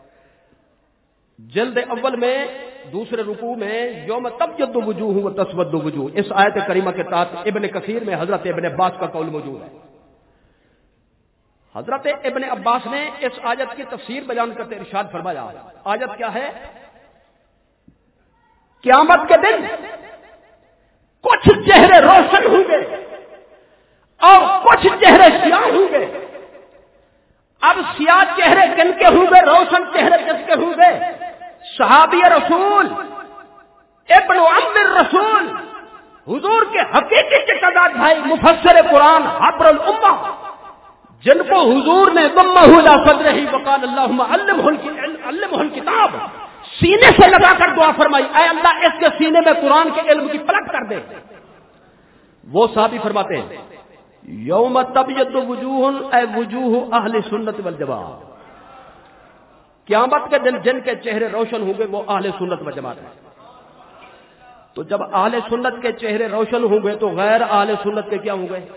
جلد اول میں دوسرے رکوع میں یوم تبیض وجوہ و تسود وجوہ، اس آیت کریمہ کے تحت ابن کثیر میں حضرت ابن عباس کا قول موجود ہے۔ حضرت ابن عباس نے اس آیت کی تفسیر بیان کرتے ارشاد فرمایا، آیت کیا ہے؟ قیامت کے دن کچھ چہرے روشن ہوں گے اور کچھ چہرے سیاہ ہوں گے۔ اب سیاہ چہرے کن کے ہوں گے، روشن چہرے کس کے ہوں گے؟ صحابی رسول، ابن عم الرسول، حضور کے حقیقی چچا بھائی، مفسر قرآن، حبر الامہ، جن کو حضور نے ضمہ الی صدرہ وقال اللہم علمہ الکتاب سینے سے لگا کر دعا فرمائی، اے اللہ اس کے سینے میں قرآن کے علم کی پلک کر دے۔ وہ صحابی فرماتے ہیں یوم تبیض وجوہ اے وجوہ اہل سنت والجماعت، قیامت کے دن جن کے چہرے روشن ہوں گے وہ اہل سنت والجماعت ہیں۔ تو جب اہل سنت کے چہرے روشن ہوں گے تو غیر اہل سنت کے کیا ہوں گے؟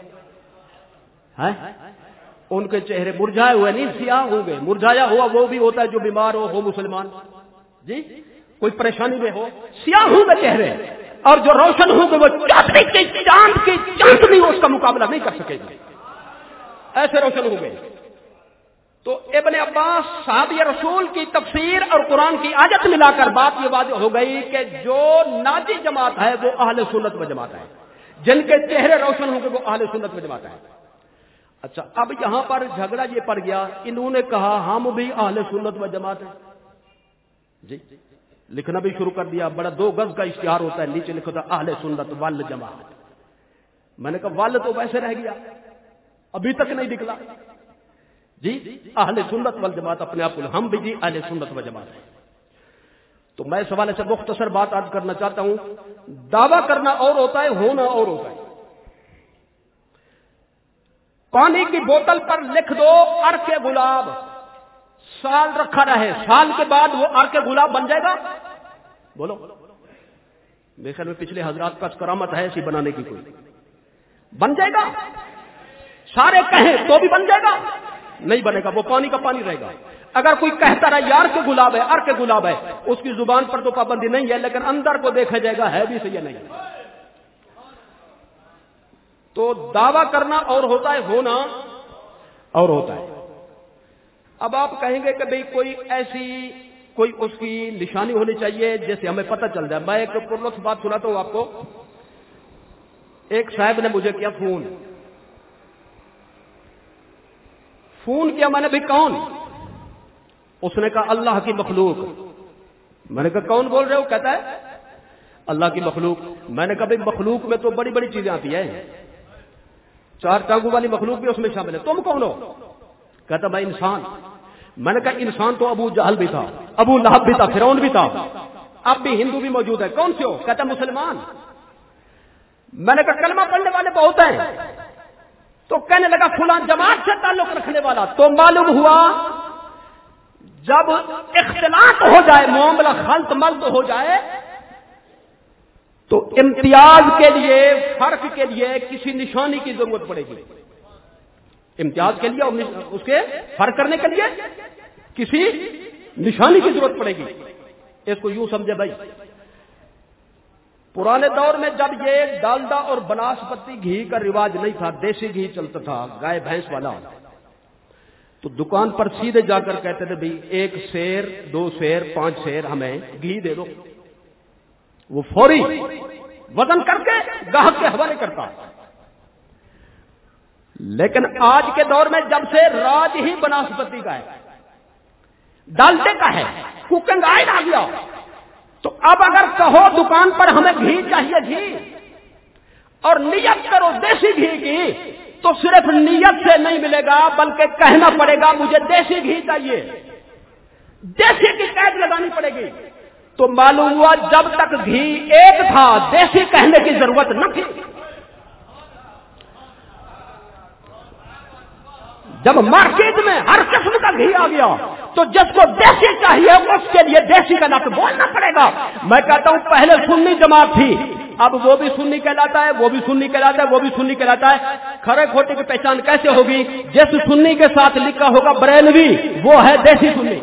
ان کے چہرے مرجھائے ہوئے نہیں، سیاہ ہوں گے۔ مرجھایا ہوا وہ بھی ہوتا ہے جو بیمار ہو مسلمان، جی کوئی پریشانی میں ہو، سیاہ ہوں گے چہرے، اور جو روشن ہوں گے وہ چاندنی کی چاندنی اس کا مقابلہ نہیں کر سکے گی، ایسے روشن ہوں گے۔ تو ابن عباس صحابی رسول کی تفسیر اور قرآن کی آیت ملا کر بات یہ واضح ہو گئی کہ جو ناجی جماعت ہے وہ اہل سنت و جماعت ہے، جن کے چہرے روشن ہوں گے وہ اہل سنت و جماعت ہے۔ اچھا، اب یہاں پر جھگڑا یہ پڑ گیا، انہوں نے کہا ہم بھی اہل سنت و جماعت ہیں، جی لکھنا بھی شروع کر دیا، بڑا 2 گز کا اشتہار ہوتا ہے، نیچے لکھا تھا اہل سنت والجماعت۔ میں نے کہا وال تو ویسے رہ گیا، ابھی تک نہیں نکلا، جی اہل سنت والجماعت اپنے آپ کو ہم بھی جی اہل سنت والجماعت ہیں۔ تو میں اس حوالے سے مختصر بات عرض کرنا چاہتا ہوں، دعویٰ کرنا اور ہوتا ہے، ہونا اور ہوتا ہے۔ پانی کی بوتل پر لکھ دو عرق گلاب، سال رکھا رہے، سال کے بعد وہ عرق گلاب بن جائے گا؟ بولو، میرے خیال میں پچھلے حضرات کا کرامت ہے ایسی بنانے کی، کوئی بن جائے گا؟ سارے کہیں تو بھی بن جائے گا؟ نہیں بنے گا، وہ پانی کا پانی رہے گا۔ اگر کوئی کہتا رہا یار کے گلاب ہے، عرق گلاب ہے، اس کی زبان پر تو پابندی نہیں ہے، لیکن اندر کو دیکھا جائے گا ہے بھی صحیح یا نہیں۔ تو دعویٰ کرنا اور ہوتا ہے، ہونا اور ہوتا ہے۔ اب آپ کہیں گے کہ بھئی کوئی ایسی کوئی اس کی نشانی ہونی چاہیے جیسے ہمیں پتہ چل جائے۔ میں ایک پرلطف بات سناتا ہوں آپ کو۔ ایک صاحب نے مجھے کیا فون کیا، میں نے بھی کون؟ اس نے کہا اللہ کی مخلوق۔ میں نے کہا کون بول رہے ہو؟ کہتا ہے اللہ کی مخلوق۔ میں نے کہا بھائی مخلوق میں تو بڑی بڑی چیزیں آتی ہیں، 4 ٹانگوں والی مخلوق بھی اس میں شامل ہے، تم کون ہو؟ کہتا میں انسان۔ میں نے کہا انسان تو ابو جہل بھی تھا، ابو لہب بھی تھا، فرعون بھی تھا، اب بھی ہندو بھی موجود ہے، کون سے ہو؟ کہتا مسلمان۔ میں نے کہا کلمہ پڑھنے والے بہت ہیں، تو کہنے لگا فلاں جماعت سے تعلق رکھنے والا۔ تو معلوم ہوا جب اختلاط ہو جائے، معاملہ خلط ملط ہو جائے، تو امتیاز کے لیے، فرق کے لیے کسی نشانی کی ضرورت پڑے گی. امتیاز کے لیے اور اس کے فرق کرنے کے لیے کسی نشانی کی ضرورت پڑے گی. اس کو یوں سمجھے بھائی، پرانے دور میں جب یہ ڈالڈا اور بناسپتی گھی کا رواج نہیں تھا، دیسی گھی چلتا تھا گائے بھینس والا، تو دکان پر سیدھے جا کر کہتے تھے بھائی 1 سیر 2 سیر 5 سیر ہمیں گھی دے دو. وہ فوری وزن کر کے گاہک کے حوالے کرتا. لیکن آج کے دور میں جب سے راج ہی بناسپتی کا ہے، ڈالڈے کا ہے، کوکنگ آئل آ گیا، تو اب اگر کہو دکان پر ہمیں گھی چاہیے گھی، اور نیت کرو دیسی گھی کی، تو صرف نیت سے نہیں ملے گا بلکہ کہنا پڑے گا مجھے دیسی گھی چاہیے، دیسی کی قید لگانی پڑے گی. تو معلوم ہوا جب تک گھی ایک تھا دیسی کہنے کی ضرورت نہ تھی. جب مارکیٹ میں ہر قسم کا گھی آ گیا تو جس کو دیسی چاہیے اس کے لیے دیسی کا لفظ بولنا پڑے گا. میں کہتا ہوں پہلے سنی جماعت تھی، اب وہ بھی سنی کہلاتا ہے، وہ بھی سنی کہلاتا ہے، وہ بھی سنی کہلاتا ہے. کھرے کھوٹے کی پہچان کیسے ہوگی؟ جس سنی کے ساتھ لکھا ہوگا بریلوی، وہ ہے دیسی سنی.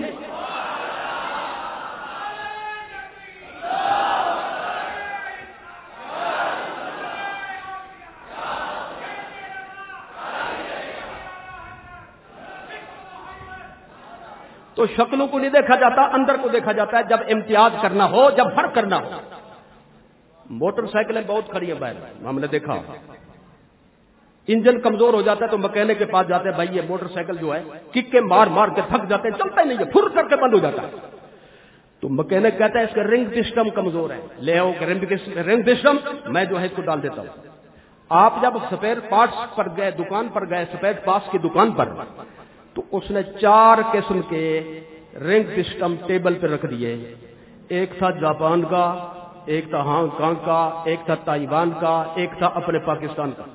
تو شکلوں کو نہیں دیکھا جاتا، اندر کو دیکھا جاتا ہے. جب امتیاز کرنا ہو، جب فرق کرنا ہو. موٹر سائیکلیں بہت کھڑی ہیں باہر، ہم نے دیکھا انجن کمزور ہو جاتا ہے تو مکینک کے پاس جاتے ہیں، بھائی یہ موٹر سائیکل جو ہے کک کے مار مار کے تھک جاتے ہیں، چلتا ہی نہیں ہے، پھر کر کے بند ہو جاتا ہے. تو مکینک کہتا ہے اس کا رنگ سسٹم کمزور ہے، لے آؤ رنگ سسٹم میں جو ہے اس کو ڈال دیتا ہوں. آپ جب سپیئر پارٹس پر گئے، دکان پر گئے، سپیئر پارٹس کی دکان پر، تو اس نے 4 قسم کے رنگ سسٹم ٹیبل پہ رکھ دیے. ایک تھا جاپان کا، ایک تھا ہانگ کانگ کا، ایک تھا تائیوان کا، ایک تھا اپنے پاکستان کا.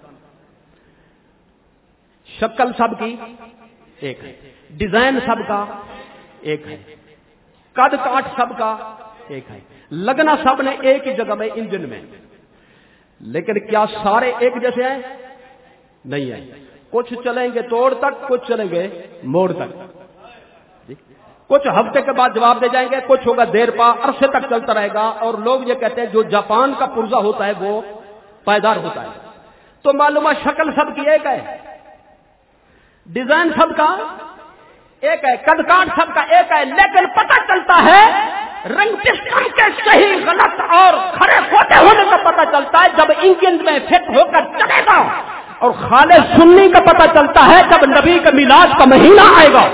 شکل سب کی ایک ہے، ڈیزائن سب کا ایک ہے، قد کاٹ سب کا ایک ہے، لگنا سب نے ایک ہی جگہ میں انجن میں. لیکن کیا سارے ایک جیسے ہیں؟ نہیں ہے. کچھ چلیں گے توڑ تک، کچھ چلیں گے موڑ تک. کچھ ہفتے کے بعد جواب دے جائیں گے، کچھ ہوگا دیر پا عرصے تک چلتا رہے گا. اور لوگ یہ کہتے ہیں جو جاپان کا پرزا ہوتا ہے وہ پائیدار ہوتا ہے. تو معلومات شکل سب کی ایک ہے، ڈیزائن سب کا ایک ہے، قد کاٹ سب کا ایک ہے. لیکن پتہ چلتا ہے رنگ سسٹم کے صحیح غلط اور کھڑے کھوٹے ہونے کا پتہ چلتا ہے جب انجن میں فٹ ہو کر چلے گا. اور خالص سنی کا پتہ چلتا ہے جب نبی کا میلاد کا مہینہ آئے گا.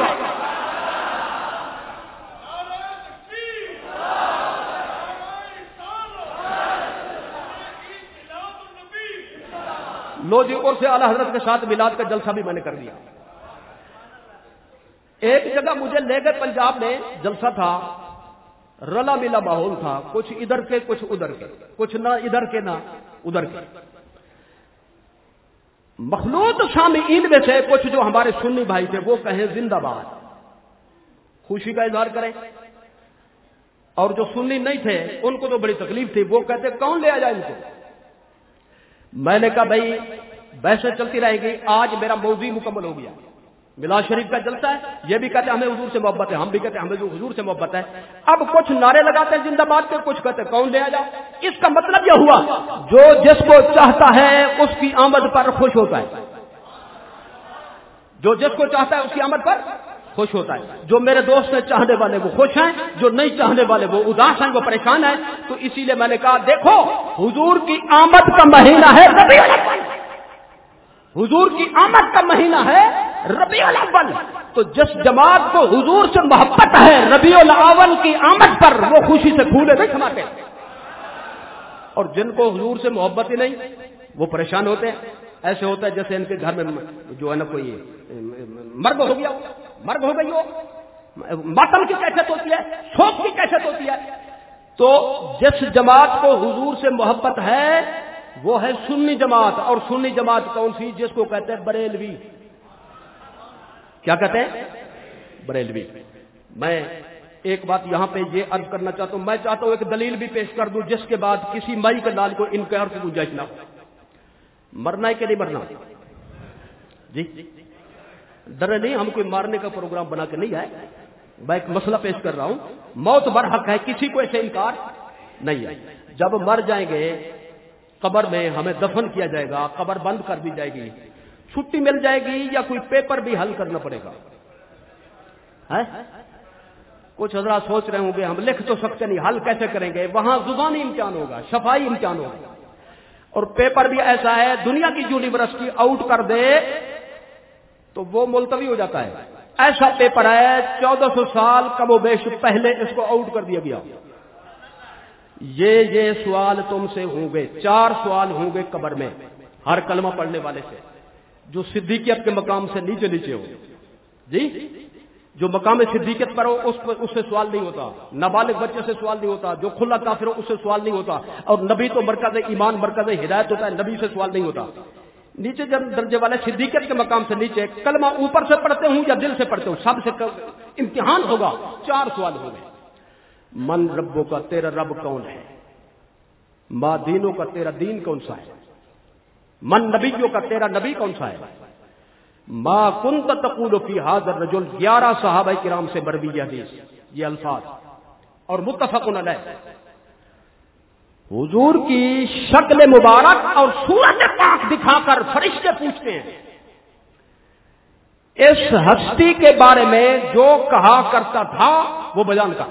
لو جی اور سے اعلیٰ حضرت کے ساتھ میلاد کا جلسہ بھی میں نے کر دیا. ایک جگہ مجھے لے گئے پنجاب میں، جلسہ تھا، رلا ملا ماحول تھا، کچھ ادھر کے کچھ ادھر کے، کچھ نہ ادھر کے نہ ادھر کے. مخلوط سامعین میں سے کچھ جو ہمارے سنی بھائی تھے وہ کہیں زندہ باد، خوشی کا اظہار کریں. اور جو سنی نہیں تھے ان کو تو بڑی تکلیف تھی، وہ کہتے کون لے آ جائے ان کو. میں نے کہا بھائی بحثیں چلتی رہے گی، آج میرا موضوع مکمل ہو گیا. میلاد شریف کا جلسہ ہے، یہ بھی کہتے ہیں ہمیں حضور سے محبت ہے، ہم بھی کہتے ہیں ہمیں حضور سے محبت ہے. اب کچھ نعرے لگاتے ہیں زندہ باد کے، کچھ کہتے ہیں کون لے آ جاؤ. اس کا مطلب یہ ہوا جو جس کو چاہتا ہے اس کی آمد پر خوش ہوتا ہے، جو جس کو چاہتا ہے اس کی آمد پر خوش ہوتا ہے. جو میرے دوست ہیں چاہنے والے وہ خوش ہیں، جو نہیں چاہنے والے وہ اداس ہیں، وہ پریشان ہیں. تو اسی لیے میں نے کہا دیکھو حضور کی آمد کا مہینہ ہے ربیع الاول، حضور کی آمد کا مہینہ ہے ربیع الاول. تو جس جماعت کو حضور سے محبت ہے ربیع الاول کی آمد پر وہ خوشی سے پھولے نہیں سماتے، اور جن کو حضور سے محبت ہی نہیں وہ پریشان ہوتے ہیں. ایسے ہوتا ہے جیسے ان کے گھر میں جو ہے نا کوئی مرگ ہو گیا، مرگ ہو گئی ہو، ماتم کی کیفیت ہوتی ہے، شوق کی کیفیت ہوتی ہے. تو جس جماعت کو حضور سے محبت ہے وہ ہے سنی جماعت. اور سنی جماعت کون سی؟ جس کو کہتے ہیں بریلوی. کیا کہتے ہیں؟ بریلوی. میں ایک بات یہاں پہ یہ عرض کرنا چاہتا ہوں، میں چاہتا ہوں ایک دلیل بھی پیش کر دوں جس کے بعد کسی مائی کے لال کو انکار کی گنجائش نہ ہو۔ مرنا ہے کہ نہیں مرنا؟ جی ڈرے نہیں، ہم کوئی مارنے کا پروگرام بنا کے نہیں آئے، میں ایک مسئلہ پیش کر رہا ہوں، موت برحق ہے، کسی کو ایسے انکار نہیں ہے۔ جب مر جائیں گے قبر میں ہمیں دفن کیا جائے گا، قبر بند کر دی جائے گی، چھٹی مل جائے گی یا کوئی پیپر بھی حل کرنا پڑے گا؟ کچھ حضرات سوچ رہے ہوں گے ہم لکھ تو سکتے نہیں، حل کیسے کریں گے؟ وہاں زبانی امتحان ہوگا، شفائی امتحان ہوگا، اور پیپر بھی ایسا ہے دنیا کی یونیورسٹی آؤٹ کر دے تو وہ ملتوی ہو جاتا ہے۔ ایسا پیپر ہے 1400 سال کم و بیش پہلے اس کو آؤٹ کر دیا گیا۔ یہ سوال تم سے ہوں گے، 4 سوال ہوں گے قبر میں ہر کلمہ پڑھنے والے سے، جو صدیقیت کے مقام سے نیچے نیچے ہو۔ جی جو مقام صدیقیت پر ہو اس سے سوال نہیں ہوتا، نابالغ بچے سے سوال نہیں ہوتا، جو کھلا کافر ہو اس سے سوال نہیں ہوتا، اور نبی تو مرکز ایمان مرکز ہدایت ہوتا ہے، نبی سے سوال نہیں ہوتا۔ نیچے درجے والے صدیقیت کے مقام سے نیچے کلمہ اوپر سے پڑھتے ہوں یا دل سے پڑھتے ہوں، سب سے امتحان ہوگا۔ 4 سوال ہوں گے۔ من ربوں کا، تیرا رب کون ہے؟ ما دینوں کا، تیرا دین کون سا ہے؟ من نبیوں کا، تیرا نبی کون سا ہے؟ ما کنت تقول فی ھذا الرجل، 11 صحابہ کرام سے مروی حدیث، یہ الفاظ اور متفق علیہ۔ حضور کی شکل مبارک اور صورت پاک دکھا کر فرشتے پوچھتے ہیں اس ہستی کے بارے میں جو کہا کرتا تھا وہ بیان کر۔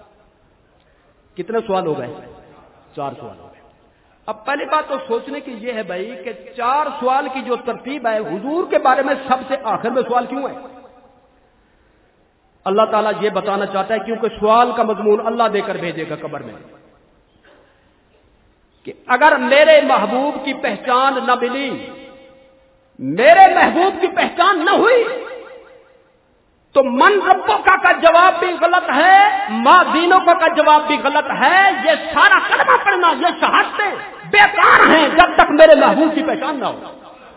کتنے سوال ہو گئے؟ 4 سوال ہو گئے۔ اب پہلی بات تو سوچنے کی یہ ہے بھائی کہ 4 سوال کی جو ترتیب ہے، حضور کے بارے میں سب سے آخر میں سوال کیوں ہے؟ اللہ تعالیٰ یہ بتانا چاہتا ہے کیونکہ سوال کا مضمون اللہ دے کر بھیجے گا قبر میں کہ اگر میرے محبوب کی پہچان نہ ملی، میرے محبوب کی پہچان نہ ہوئی، تو من ربوں کا جواب بھی غلط ہے، ماں دینوں کا جواب بھی غلط ہے۔ یہ سارا کلمہ پڑھنا، یہ شہادتیں بیکار ہیں جب تک میرے محبوب کی پہچان نہ ہو۔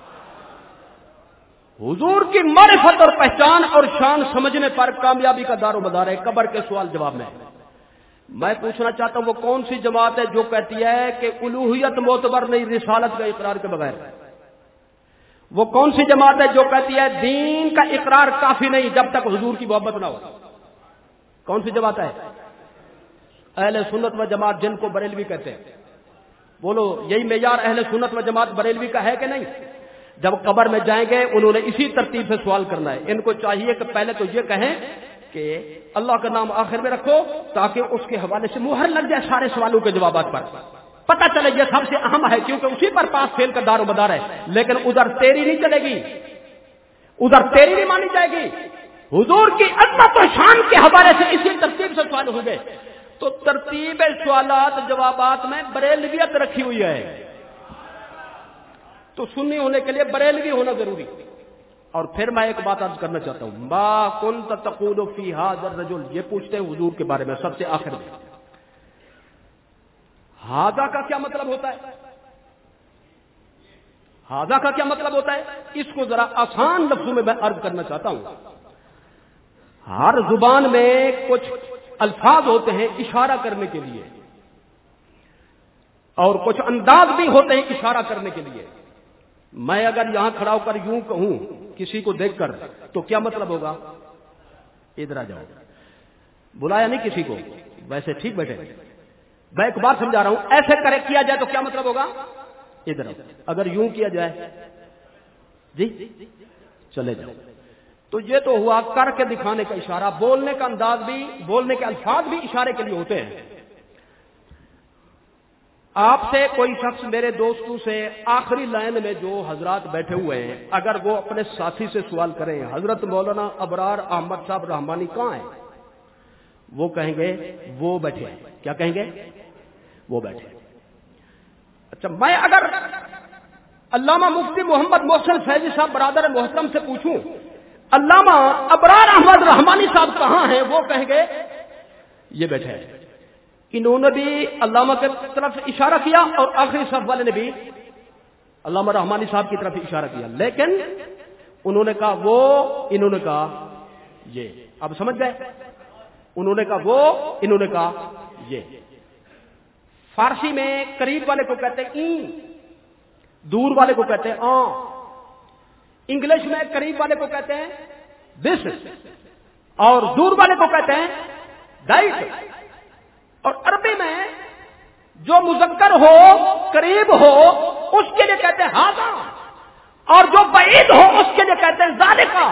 حضور کی معرفت اور پہچان اور شان سمجھنے پر کامیابی کا دار و مدار ہے قبر کے سوال جواب میں۔ میں پوچھنا چاہتا ہوں وہ کون سی جماعت ہے جو کہتی ہے کہ الوہیت معتبر نہیں رسالت کا اقرار کے بغیر؟ وہ کون سی جماعت ہے جو کہتی ہے دین کا اقرار کافی نہیں جب تک حضور کی محبت نہ ہو؟ کون سی جماعت ہے؟ اہل سنت و جماعت، جن کو بریلوی کہتے ہیں۔ بولو یہی معیار اہل سنت و جماعت بریلوی کا ہے کہ نہیں؟ جب قبر میں جائیں گے انہوں نے اسی ترتیب سے سوال کرنا ہے۔ ان کو چاہیے کہ پہلے تو یہ کہیں کہ اللہ کا نام آخر میں رکھو تاکہ اس کے حوالے سے مہر لگ جائے سارے سوالوں کے جوابات پر، پتہ چلے یہ سب سے اہم ہے کیونکہ اسی پر پاس فیل کا دار و مدار ہے۔ لیکن ادھر تیری نہیں چلے گی، ادھر تیری نہیں مانی جائے گی۔ حضور کی عظمت و شان کے حوالے سے اسی ترتیب سے سوال ہوں گے۔ تو ترتیب سوالات جوابات میں بریلویت رکھی ہوئی ہے، تو سنی ہونے کے لیے بریلوی ہونا ضروری۔ اور پھر میں ایک بات عرض کرنا چاہتا ہوں، ما کنت تقول فی ھذا الرجل، یہ پوچھتے ہیں حضور کے بارے میں سب سے آخر میں۔ ھذا کا کیا مطلب ہوتا ہے؟ ھذا کا کیا مطلب ہوتا ہے؟ اس کو ذرا آسان لفظوں میں عرض کرنا چاہتا ہوں۔ ہر زبان میں کچھ الفاظ ہوتے ہیں اشارہ کرنے کے لیے، اور کچھ انداز بھی ہوتے ہیں اشارہ کرنے کے لیے۔ میں اگر یہاں کھڑا ہو کر یوں کہوں کسی کو دیکھ کر تو کیا مطلب ہوگا؟ ادھر آ جاؤ، بلایا نہیں کسی کو، ویسے ٹھیک بیٹھے۔ میں ایک بار سمجھا رہا ہوں، ایسے کرے کیا جائے تو کیا مطلب ہوگا؟ ادھر آؤ۔ اگر یوں کیا جائے جی چلے جاؤ، تو یہ تو ہوا کر کے دکھانے کا اشارہ۔ بولنے کا انداز بھی، بولنے کے الفاظ بھی اشارے کے لیے ہوتے ہیں۔ آپ سے کوئی شخص، میرے دوستوں سے آخری لائن میں جو حضرات بیٹھے ہوئے ہیں، اگر وہ اپنے ساتھی سے سوال کریں حضرت مولانا ابرار احمد صاحب رحمانی کہاں ہیں، وہ کہیں گے وہ بیٹھے ہیں۔ کیا کہیں گے؟ وہ بیٹھے۔ اچھا، میں اگر علامہ مفتی محمد محسن فیضی صاحب برادر محترم سے پوچھوں علامہ ابرار احمد رحمانی صاحب کہاں ہیں، وہ کہیں گے یہ بیٹھے ہیں۔ انہوں نے بھی علامہ کی طرف اشارہ کیا اور آخری صف والے نے بھی علامہ رحمانی صاحب کی طرف اشارہ کیا، لیکن انہوں نے کہا وہ، انہوں نے کہا یہ۔ اب سمجھ گئے؟ انہوں نے کہا وہ، انہوں نے کہا یہ. فارسی میں قریب والے کو کہتے ہیں این، دور والے کو کہتے ہیں آں. انگلش میں قریب والے کو کہتے ہیں دس، اور دور والے کو کہتے ہیں دائٹ. اور عربی میں جو مذکر ہو، قریب ہو، اس کے لیے کہتے ہیں ہاذا، اور جو بعید ہو اس کے لیے کہتے ہیں ذالکا.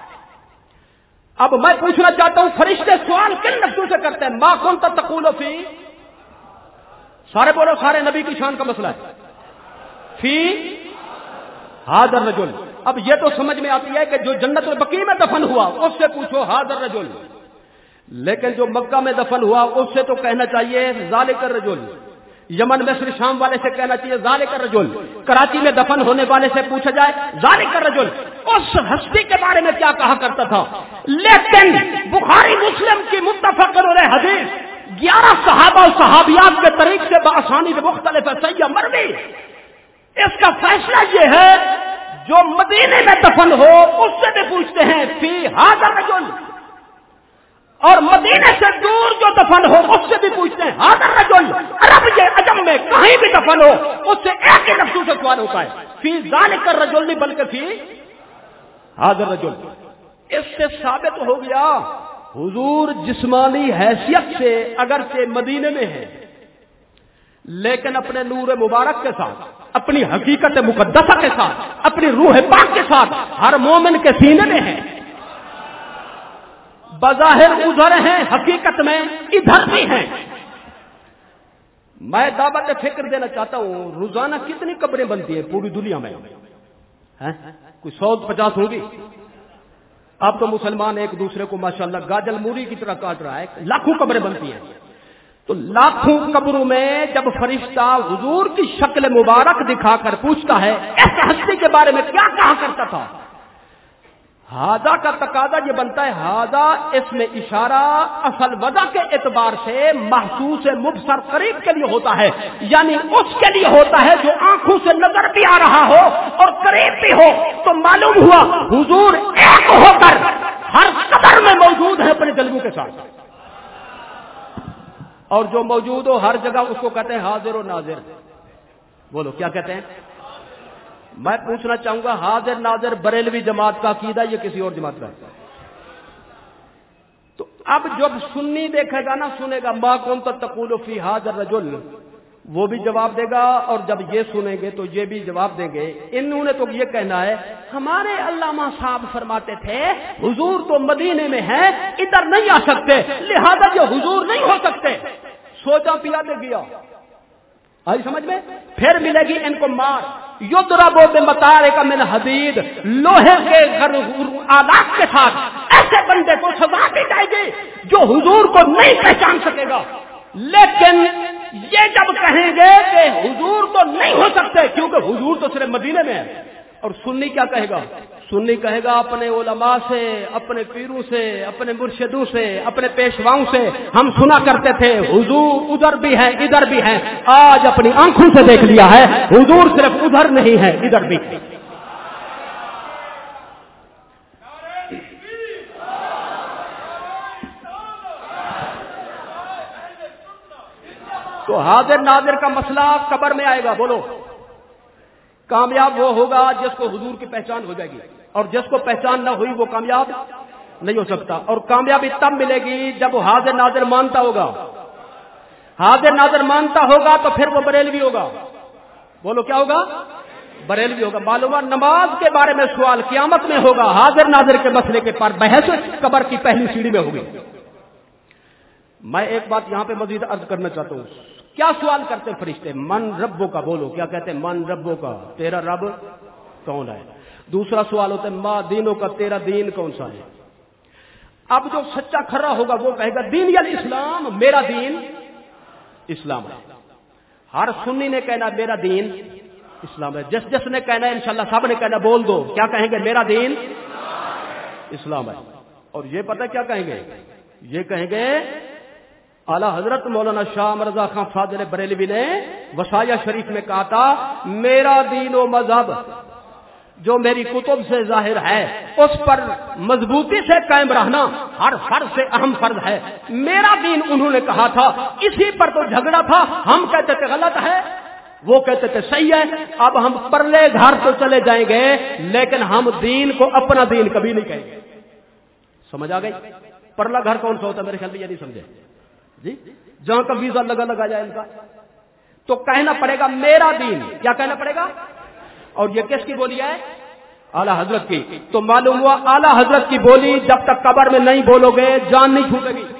اب میں پوچھنا چاہتا ہوں، فرشتے سوال کن لفظوں سے کرتے ہیں؟ ما کنت تقول فی، سارے بولو، سارے نبی کی شان کا مسئلہ ہے. فی ھذا الرجل. اب یہ تو سمجھ میں آتی ہے کہ جو جنت البقیع میں دفن ہوا اس سے پوچھو ھذا الرجل، لیکن جو مکہ میں دفن ہوا اس سے تو کہنا چاہیے ذالک الرجل. یمن مصر شام والے سے کہنا چاہیے ذالک الرجل. کراچی میں دفن ہونے والے سے پوچھا جائے ذالک الرجل. اس ہستی کے بارے میں کیا کہا کرتا تھا؟ لیکن بخاری مسلم کی متفق علیہ حدیث 11 صحابہ و صحابیات کے طریق سے بآسانی مختلف صحیح مروی، اس کا فیصلہ یہ ہے جو مدینے میں دفن ہو اس سے بھی پوچھتے ہیں فی ھذا الرجل، اور مدینے سے دور جو دفن ہو اس سے بھی پوچھتے ہیں ھذا الرجل. عرب یہ عجم میں کہیں بھی دفن ہو اس سے ایک ہی لفظ سے سوال ہوتا ہے، فی ذالک الرجل نہیں بلکہ فی ھذا الرجل. اس سے ثابت ہو گیا حضور جسمانی حیثیت سے اگرچہ مدینے میں ہے، لیکن اپنے نور مبارک کے ساتھ، اپنی حقیقت مقدسہ کے ساتھ، اپنی روح پاک کے ساتھ ہر مومن کے سینے میں ہے. بظاہر ادھر ہیں، حقیقت میں ادھر بھی ہیں. میں دعوت فکر دینا چاہتا ہوں، روزانہ کتنی قبریں بنتی ہیں پوری دنیا میں؟ کوئی 150 ہوگی. اب تو مسلمان ایک دوسرے کو ماشاءاللہ گاجل موری کی طرح کاٹ رہا ہے، لاکھوں قبریں بنتی ہیں. تو لاکھوں قبروں میں جب فرشتہ حضور کی شکل مبارک دکھا کر پوچھتا ہے اس ہستی کے بارے میں کیا کہا کرتا تھا، ھذا کا تقاضا یہ بنتا ہے ھذا اس میں اشارہ اصل وجہ کے اعتبار سے محسوس مبصر قریب کے لیے ہوتا ہے، یعنی اس کے لیے ہوتا ہے جو آنکھوں سے نظر بھی آ رہا ہو اور قریب بھی ہو. تو معلوم ہوا حضور ایک ہو کر ہر قدر میں موجود ہے اپنے جلووں کے ساتھ، اور جو موجود ہو ہر جگہ اس کو کہتے ہیں حاضر و ناظر. بولو کیا کہتے ہیں؟ میں پوچھنا چاہوں گا، حاضر ناظر بریلوی جماعت کا عقیدہ یہ کسی اور جماعت کا؟ تو اب جب سنی دیکھے گا نا، سنے گا ما کنت تقول فی ھذا الرجل، وہ بھی جواب دے گا، اور جب یہ سنیں گے تو یہ بھی جواب دیں گے. انہوں نے تو یہ کہنا ہے ہمارے علامہ صاحب فرماتے تھے حضور تو مدینے میں ہیں، ادھر نہیں آ سکتے، لہذا یہ حضور نہیں ہو سکتے. سوچا پیا دے گیا. آئی سمجھ میں؟ پھر ملے گی ان کو مار. یضرب بمطارق من حدید، لوہے کے آلات کے ساتھ ایسے بندے کو سزا دی جائے گی جو حضور کو نہیں پہچان سکے گا. لیکن یہ جب کہیں گے کہ حضور تو نہیں ہو سکتے کیونکہ حضور تو صرف مدینے میں ہے، اور سنی کیا کہے گا؟ سنی کہے گا اپنے علماء سے، اپنے پیروں سے، اپنے مرشدوں سے، اپنے پیشواؤں سے ہم سنا کرتے تھے حضور ادھر بھی ہیں ادھر بھی ہیں، آج اپنی آنکھوں سے دیکھ لیا ہے حضور صرف ادھر نہیں ہے ادھر بھی. تو حاضر ناظر کا مسئلہ قبر میں آئے گا. بولو کامیاب وہ ہوگا جس کو حضور کی پہچان ہو جائے گی، اور جس کو پہچان نہ ہوئی وہ کامیاب نہیں ہو سکتا. اور کامیابی تب ملے گی جب وہ حاضر ناظر مانتا ہوگا. حاضر ناظر مانتا ہوگا تو پھر وہ بریلوی ہوگا. بولو کیا ہوگا؟ بریلوی ہوگا. معلوم نماز کے بارے میں سوال قیامت میں ہوگا، حاضر ناظر کے مسئلے کے پر بحث قبر کی پہلی سیڑھی میں ہوگی. میں ایک بات یہاں پہ مزید عرض کرنا چاہتا ہوں. کیا سوال کرتے ہیں فرشتے؟ من ربو کا. بولو کیا کہتے ہیں؟ من ربو کا، تیرا رب کون ہے. دوسرا سوال ہوتا ہے ما دینوں کا، تیرا دین کون سا ہے. اب جو سچا کھرا ہوگا وہ کہے گا دین یا اسلام، میرا دین اسلام ہے. ہر سنی نے کہنا میرا دین اسلام ہے. جس نے کہنا ہے انشاءاللہ سب نے کہنا بول دو، کیا کہیں گے؟ میرا دین اسلام ہے. اور یہ پتہ کیا کہیں گے؟ یہ کہیں گے اعلیٰ حضرت مولانا شاہ مرزا خان فاضل بریلوی نے وصایا شریف میں کہا تھا میرا دین و مذہب جو میری کتب سے ظاہر ہے اس پر مضبوطی سے قائم رہنا ہر فرض سے اہم فرض ہے. میرا دین انہوں نے کہا تھا, اسی پر تو جھگڑا تھا. ہم کہتے تھے غلط ہے, وہ کہتے تھے صحیح ہے. اب ہم پرلے گھر تو چلے جائیں گے لیکن ہم دین کو اپنا دین کبھی نہیں کہیں گے. سمجھ آ گئی؟ پرلا گھر کون سا ہوتا ہے؟ میرے خیال میں یہ نہیں سمجھے جی. جہاں کا ویزا لگا جائے ان کا, تو کہنا پڑے گا میرا دین. کیا کہنا پڑے گا؟ اور یہ کس کی بولی ہے؟ اعلیٰ حضرت کی. تو معلوم ہوا اعلیٰ حضرت کی بولی جب تک قبر میں نہیں بولو گے جان نہیں چھوٹے گی.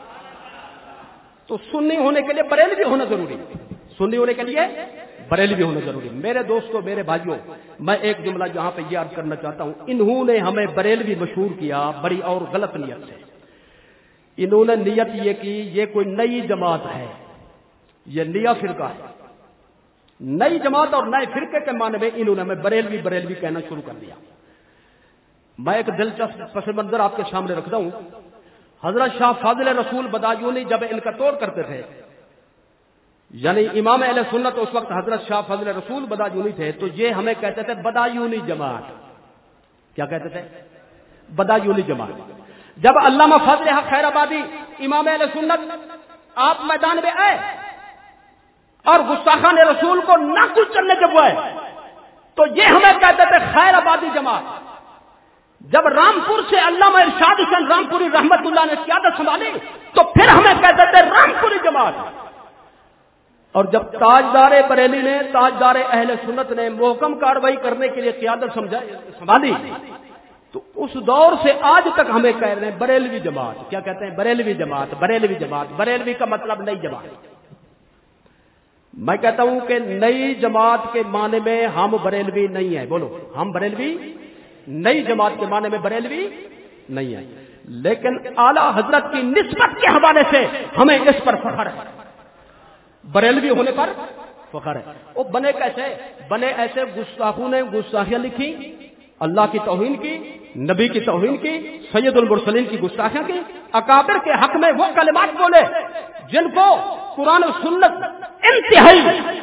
تو سنی ہونے کے لیے بریلوی ہونا ضروری, سنی ہونے کے لیے بریلوی ہونا ضروری. میرے دوستوں, میرے بھائیوں, میں ایک جملہ جہاں پہ یہ عرض کرنا چاہتا ہوں. انہوں نے ہمیں بریلوی مشہور کیا بڑی اور غلط نیت سے. انہوں نے نیت یہ کی یہ کوئی نئی جماعت ہے, یہ نیا فرقہ ہے. نئی جماعت اور نئے فرقے کے معنی میں انہوں نے ہمیں بریلوی بریلوی کہنا شروع کر دیا. میں ایک دلچسپ پس منظر آپ کے سامنے رکھتا ہوں. حضرت شاہ فاضل رسول بدایونی جب ان کا توڑ کرتے تھے, یعنی امام اہل سنت اس وقت حضرت شاہ فاضل رسول بدایونی تھے, تو یہ ہمیں کہتے تھے بدایونی جماعت. کیا کہتے تھے؟ بدایونی جماعت. جب علامہ فضل حق خیر آبادی امام اہل سنت آپ میدان میں آئے اور گستاخان رسول کو ناقص چلنے جب آئے تو یہ ہمیں کہتے تھے خیر آبادی جماعت. جب رامپور سے علامہ ارشاد حسین رامپوری رحمت اللہ نے قیادت سنبھالی تو پھر ہمیں کہتے تھے رامپوری جماعت. اور جب تاجدار بریلی نے, تاجدار اہل سنت نے محکم کارروائی کرنے کے لیے قیادت سنبھالی تو اس دور سے آج تک ہمیں کہہ رہے ہیں بریلوی جماعت. کیا کہتے ہیں؟ بریلوی جماعت, بریلوی جماعت. بریلوی کا مطلب نئی جماعت. میں کہتا ہوں کہ نئی جماعت کے معنی میں ہم بریلوی نہیں ہیں. بولو, ہم بریلوی نئی جماعت کے معنی میں بریلوی نہیں ہیں. لیکن اعلیٰ حضرت کی نسبت کے حوالے سے ہمیں اس پر فخر ہے, بریلوی ہونے پر فخر ہے. وہ بنے کیسے؟ بنے ایسے گستاخوں نے گستاخیاں لکھی, اللہ کی توہین کی, نبی کی توہین کی, سید المرسلین کی گستاخیاں کی, اکابر کے حق میں وہ کلمات بولے جن کو قرآن و سنت انتہائی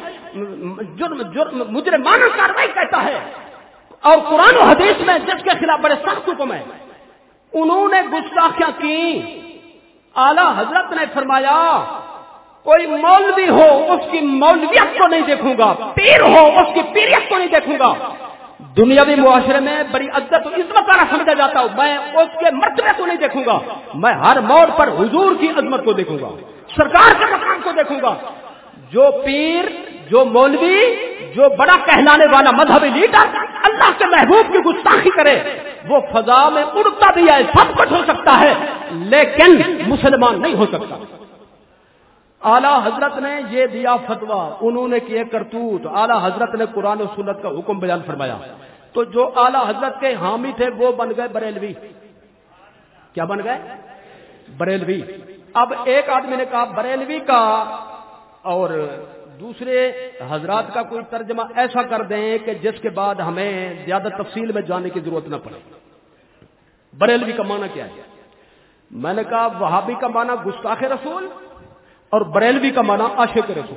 مجرمانہ کارروائی کہتا ہے, اور قرآن و حدیث میں جس کے خلاف بڑے سخت حکم ہے. انہوں نے گستاخیاں کی. اعلیٰ حضرت نے فرمایا کوئی مولوی ہو اس کی مولویت کو نہیں دیکھوں گا, پیر ہو اس کی پیریت کو نہیں دیکھوں گا. دنیاوی معاشرے میں بڑی عزت و عظمت والا سمجھا جاتا ہوں, میں اس کے مرتبے کو نہیں دیکھوں گا. میں ہر موڑ پر حضور کی عظمت کو دیکھوں گا, سرکار کے مقام کو دیکھوں گا. جو پیر, جو مولوی, جو بڑا کہلانے والا مذہبی لیڈر اللہ کے محبوب کی گستاخی کرے وہ فضا میں اڑتا بھی ہے, سب کچھ ہو سکتا ہے, لیکن مسلمان نہیں ہو سکتا. اعلیٰ حضرت نے یہ دیا فتویٰ, انہوں نے کیے کرتوت. اعلیٰ حضرت نے قرآن و سنت کا حکم بیان فرمایا تو جو اعلیٰ حضرت کے حامی تھے وہ بن گئے بریلوی. کیا بن گئے؟ بریلوی. اب ایک آدمی نے کہا بریلوی کا اور دوسرے حضرات کا کوئی ترجمہ ایسا کر دیں کہ جس کے بعد ہمیں زیادہ تفصیل میں جانے کی ضرورت نہ پڑے. بریلوی کا معنی کیا ہے؟ میں نے کہا وہابی کا معنی گستاخ رسول اور بریلوی کا معنی عاشق رسول.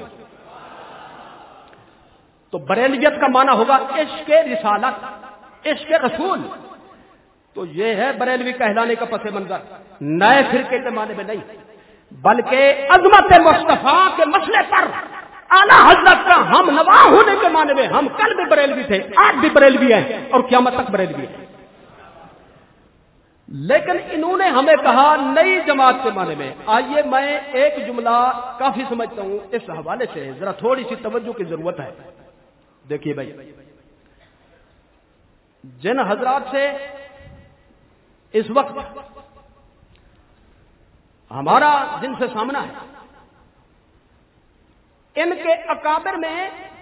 تو بریلویت کا معنی ہوگا عشق رسالت, عشق رسول. تو یہ ہے بریلوی کہلانے کا پس منظر. نئے فرقے کے معنی میں نہیں بلکہ عظمت مصطفیٰ کے مسئلے پر اعلیٰ حضرت کا ہم نوا ہونے کے معنی میں. ہم کل بھی بریلوی تھے, آج بھی بریلوی ہیں اور قیامت تک بریلوی ہیں. لیکن انہوں نے ہمیں کہا نئی جماعت کے معنی میں. آئیے میں ایک جملہ کافی سمجھتا ہوں, اس حوالے سے ذرا تھوڑی سی توجہ کی ضرورت ہے. دیکھیے بھائی, جن حضرات سے اس وقت ہمارا جن سے سامنا ہے ان کے اکابر میں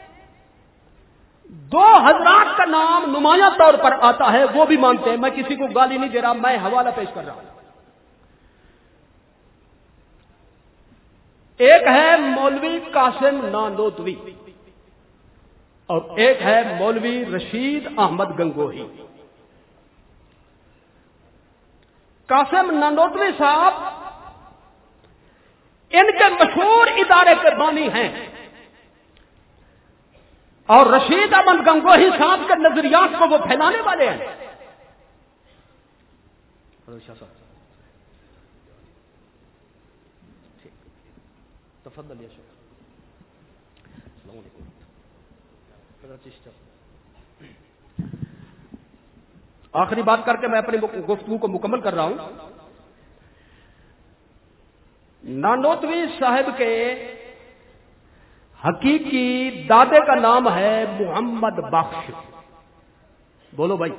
دو حضرات کا نام نمایاں طور پر آتا ہے, وہ بھی مانتے ہیں. میں کسی کو گالی نہیں دے رہا, میں حوالہ پیش کر رہا ہوں. ایک ہے مولوی قاسم نانوتوی اور ایک ہے مولوی رشید احمد گنگوہی. قاسم نانوتوی صاحب ان کے مشہور ادارے کے بانی ہیں. اور رشید احمد گنگوہی صاحب کے نظریات کو وہ پھیلانے والے ہیں. تفضل یا شیخ. السلام علیکم. آخری بات کر کے میں اپنی گفتگو کو مکمل کر رہا ہوں. نانوتوی صاحب کے حقیقی دادے کا نام ہے محمد بخش. بولو بھائی.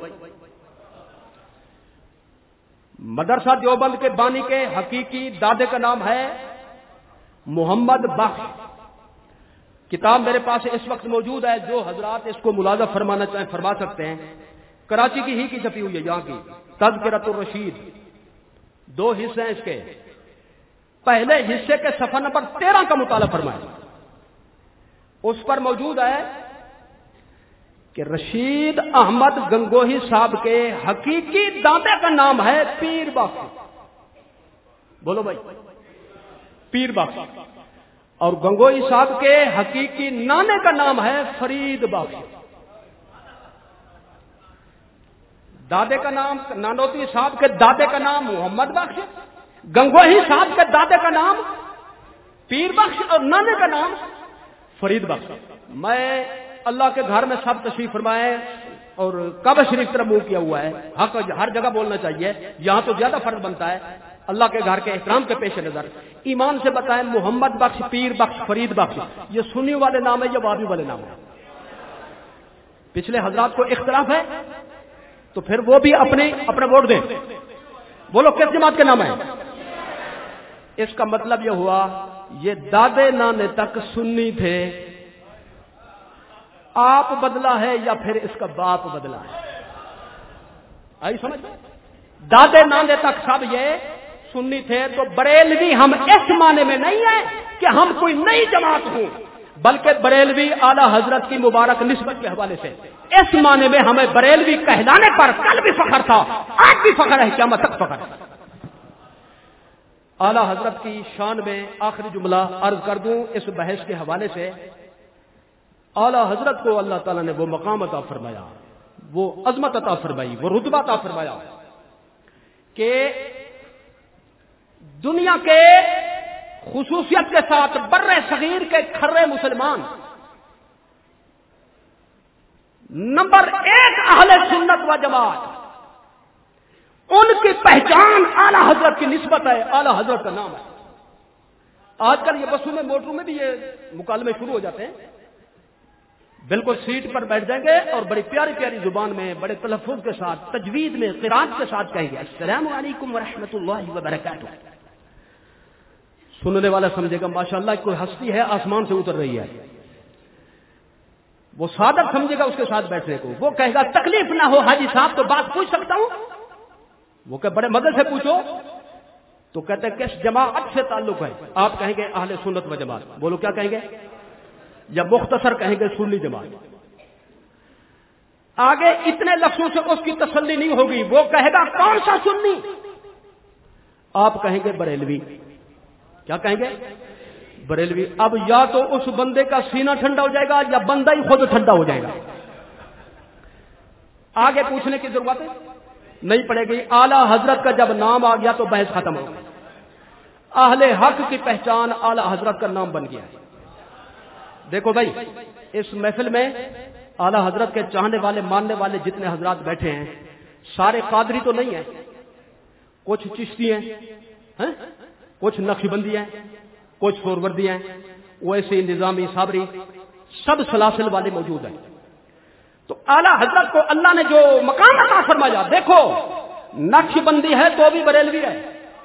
مدرسہ دیوبند کے بانی کے حقیقی دادے کا نام ہے محمد بخش. کتاب میرے پاس اس وقت موجود ہے. جو حضرات اس کو ملاحظہ فرمانا چاہیں فرما سکتے ہیں. کراچی کی ہی کی چھپی ہوئی ہے یہاں کی. تذکرۃ الرشید. 2 حصے ہیں اس کے. پہلے حصے کے صفحہ نمبر 13 کا مطالعہ فرمائیں. اس پر موجود ہے کہ رشید احمد گنگوہی صاحب کے حقیقی دادے کا نام ہے پیر بخش. بولو بھائی. پیر بخش. اور گنگوہی صاحب کے حقیقی نانے کا نام ہے فرید بخش. دادے کا نام نانوتوی صاحب کے دادے کا نام محمد بخش, گنگوہی صاحب کے دادے کا نام پیر بخش اور نانے کا نام فرید بخش. میں اللہ کے گھر میں سب تشریف فرمائے اور کعبہ شریف طرف منہ کیا ہوا ہے. حق ہر جگہ بولنا چاہیے, یہاں تو زیادہ فرض بنتا ہے. اللہ کے گھر کے احترام کے پیش نظر ایمان سے بتائیں محمد بخش, پیر بخش, فرید بخش یہ سنی والے نام ہے یا وابی والے نام ہے؟ پچھلے حضرات کو اختلاف ہے تو پھر وہ بھی اپنے ووٹ دیں. بولو کس جماعت کے نام ہے؟ اس کا مطلب یہ ہوا یہ دادے نانے تک سنی تھے. آپ بدلا ہے یا پھر اس کا باپ بدلا ہے؟ آئی سمجھ؟ دادے نانے تک سب یہ سنی تھے. تو بریلوی ہم اس معنی میں نہیں ہے کہ ہم کوئی نئی جماعت ہوں, بلکہ بریلوی اعلی حضرت کی مبارک نسبت کے حوالے سے اس معنی میں ہمیں بریلوی کہلانے پر کل بھی فخر تھا, آج بھی فخر ہے, قیامت تک فخر ہے. اعلی حضرت کی شان میں آخری جملہ عرض کر دوں اس بحث کے حوالے سے. اعلی حضرت کو اللہ تعالیٰ نے وہ مقام عطا فرمایا, وہ عظمت عطا فرمائی, وہ رتبہ عطا فرمایا کہ دنیا کے خصوصیت کے ساتھ بر صغیر کے کھرے مسلمان نمبر 1 اہل سنت و جماعت, ان کی پہچان اعلی حضرت کی نسبت ہے, اعلی حضرت کا نام ہے. آج کل یہ بسوں میں موٹروں میں بھی یہ مکالمے شروع ہو جاتے ہیں. بالکل سیٹ پر بیٹھ جائیں گے اور بڑی پیاری پیاری زبان میں بڑے تلفظ کے ساتھ تجوید میں قرات کے ساتھ کہیں گے السلام علیکم ورحمۃ اللہ وبرکاتہ. سننے والا سمجھے گا ماشاءاللہ کوئی ہستی ہے آسمان سے اتر رہی ہے. وہ سعادت سمجھے گا اس کے ساتھ بیٹھنے کو. وہ کہے گا تکلیف نہ ہو حاجی صاحب تو بات پوچھ سکتا ہوں. وہ کہ بڑے مدد سے پوچھو تو کہتے ہیں کس جماعت سے تعلق ہے؟ آپ کہیں گے اہل سنت و جماعت. بولو کیا کہیں گے؟ یا مختصر کہیں گے سنی جماعت. آگے اتنے لفظوں سے اس کی تسلی نہیں ہوگی. وہ کہے گا کون سا سنی؟ آپ کہیں گے بریلوی. کیا کہیں گے؟ بریلوی. اب یا تو اس بندے کا سینہ ٹھنڈا ہو جائے گا یا بندہ ہی خود ٹھنڈا ہو جائے گا. آگے پوچھنے کی ضرورت نہیں پڑے گی. اعلی حضرت کا جب نام آ گیا تو بحث ختم ہو گئی. اہل حق کی پہچان اعلی حضرت کا نام بن گیا. دیکھو بھائی اس محفل میں اعلی حضرت کے چاہنے والے ماننے والے جتنے حضرات بیٹھے ہیں سارے قادری تو نہیں ہیں. کچھ چشتی ہیں, کچھ نقشبندی ہیں, کچھ سوروردی ہیں, ویسے نظامی صابری, سب سلاسل والے موجود ہیں. تو اعلی حضرت کو اللہ نے جو مقام عطا فرمایا, دیکھو نقشبندی ہے تو بھی بریلوی ہے,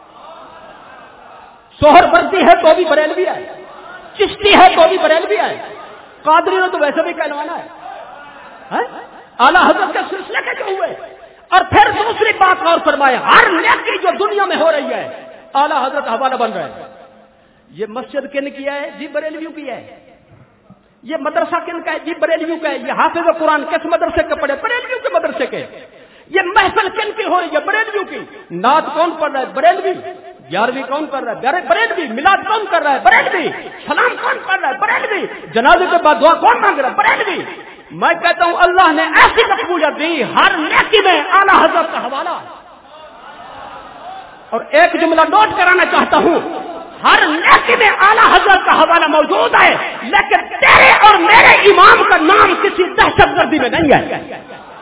سوہروردی ہے تو بھی بریلوی ہے, چشتی ہے تو بھی بریلوی ہے, قادری نے تو ویسے بھی کہلوانا ہے. اعلی حضرت کے سلسلے کے جو ہوئے. اور پھر دوسری بات اور فرمائے, ہر نیکی جو دنیا میں ہو رہی ہے اعلی حضرت حوالہ بن رہے ہیں. یہ مسجد کن کی ہے؟ جی بریلویوں کی ہے. یہ مدرسہ کن کا ہے؟ جی بریلویوں کا ہے. یہ حافظ قرآن کس مدرسے کے پڑھے؟ بریلویوں کے مدرسے کے. یہ محفل کن کی ہو رہی ہے؟ بریلویوں کی. نعت کون پڑھ رہا ہے؟ بریلوی. 11ویں کون کر رہا ہے؟ بریلوی. میلاد کون کر رہا ہے؟ بریلوی. سلام کون کر رہا ہے؟ بریلوی. جنازے کے بعد دعا کون مانگ رہا ہے؟ بریلوی. میں کہتا ہوں اللہ نے ایسی مقبولیت دی ہر نیکی میں اعلی حضرت کا حوالہ. اور ایک جملہ نوٹ کرانا چاہتا ہوں، ہر نیکی میں اعلی حضرت کا حوالہ موجود ہے، لیکن تیرے اور میرے امام کا نام کسی دہشت گردی میں نہیں ہے.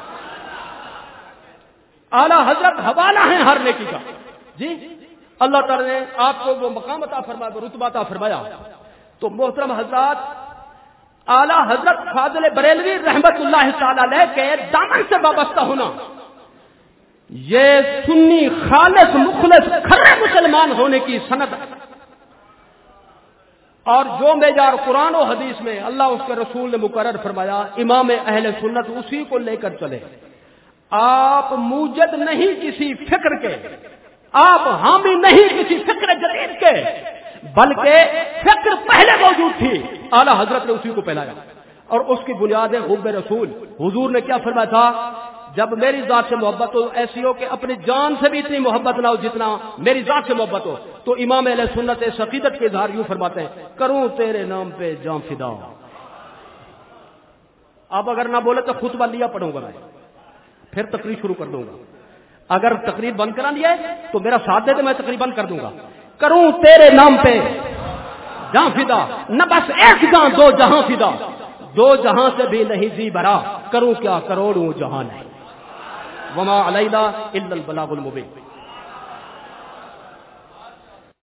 اعلی حضرت حوالہ ہے ہر نیکی کا. جی اللہ تعالی نے آپ کو وہ مقام عطا فرمایا، وہ رتبہ عطا فرمایا. تو محترم حضرات، اعلی حضرت فاضل بریلوی رحمت اللہ تعالی علیہ کے دامن سے وابستہ ہونا، یہ سنی خالص مخلص کھرے مسلمان ہونے کی سند ہے. اور جو معیار قرآن و حدیث میں اللہ اس کے رسول نے مقرر فرمایا، امام اہل سنت اسی کو لے کر چلے. آپ موجد نہیں کسی فکر کے، آپ حامی نہیں کسی فکر جدید کے، بلکہ فکر پہلے موجود تھی، اعلی حضرت نے اسی کو پھیلایا. اور اس کی بنیاد ہے حب رسول. حضور نے کیا فرمایا تھا؟ جب میری ذات سے محبت ہو ایسی ہو کہ اپنی جان سے بھی اتنی محبت نہ ہو جتنا میری ذات سے محبت ہو. تو امام اہل سنت اس عقیدت کے اظہار یوں فرماتے ہیں، کروں تیرے نام پہ جان فدا. اب اگر نہ بولے تو خطبہ لیا پڑھوں گا، میں پھر تقریر شروع کر دوں گا. اگر تقریر بند کرا لیا ہے تو میرا ساتھ دے تو میں تقریر بند کر دوں گا. کروں تیرے نام پہ جان فدا، نہ بس ایک جان دو جہاں فدا، دو جہاں سے بھی نہیں جی برا، کروں کیا کروڑوں جہاں نہیں. وما علینا الا البلاغ المبین.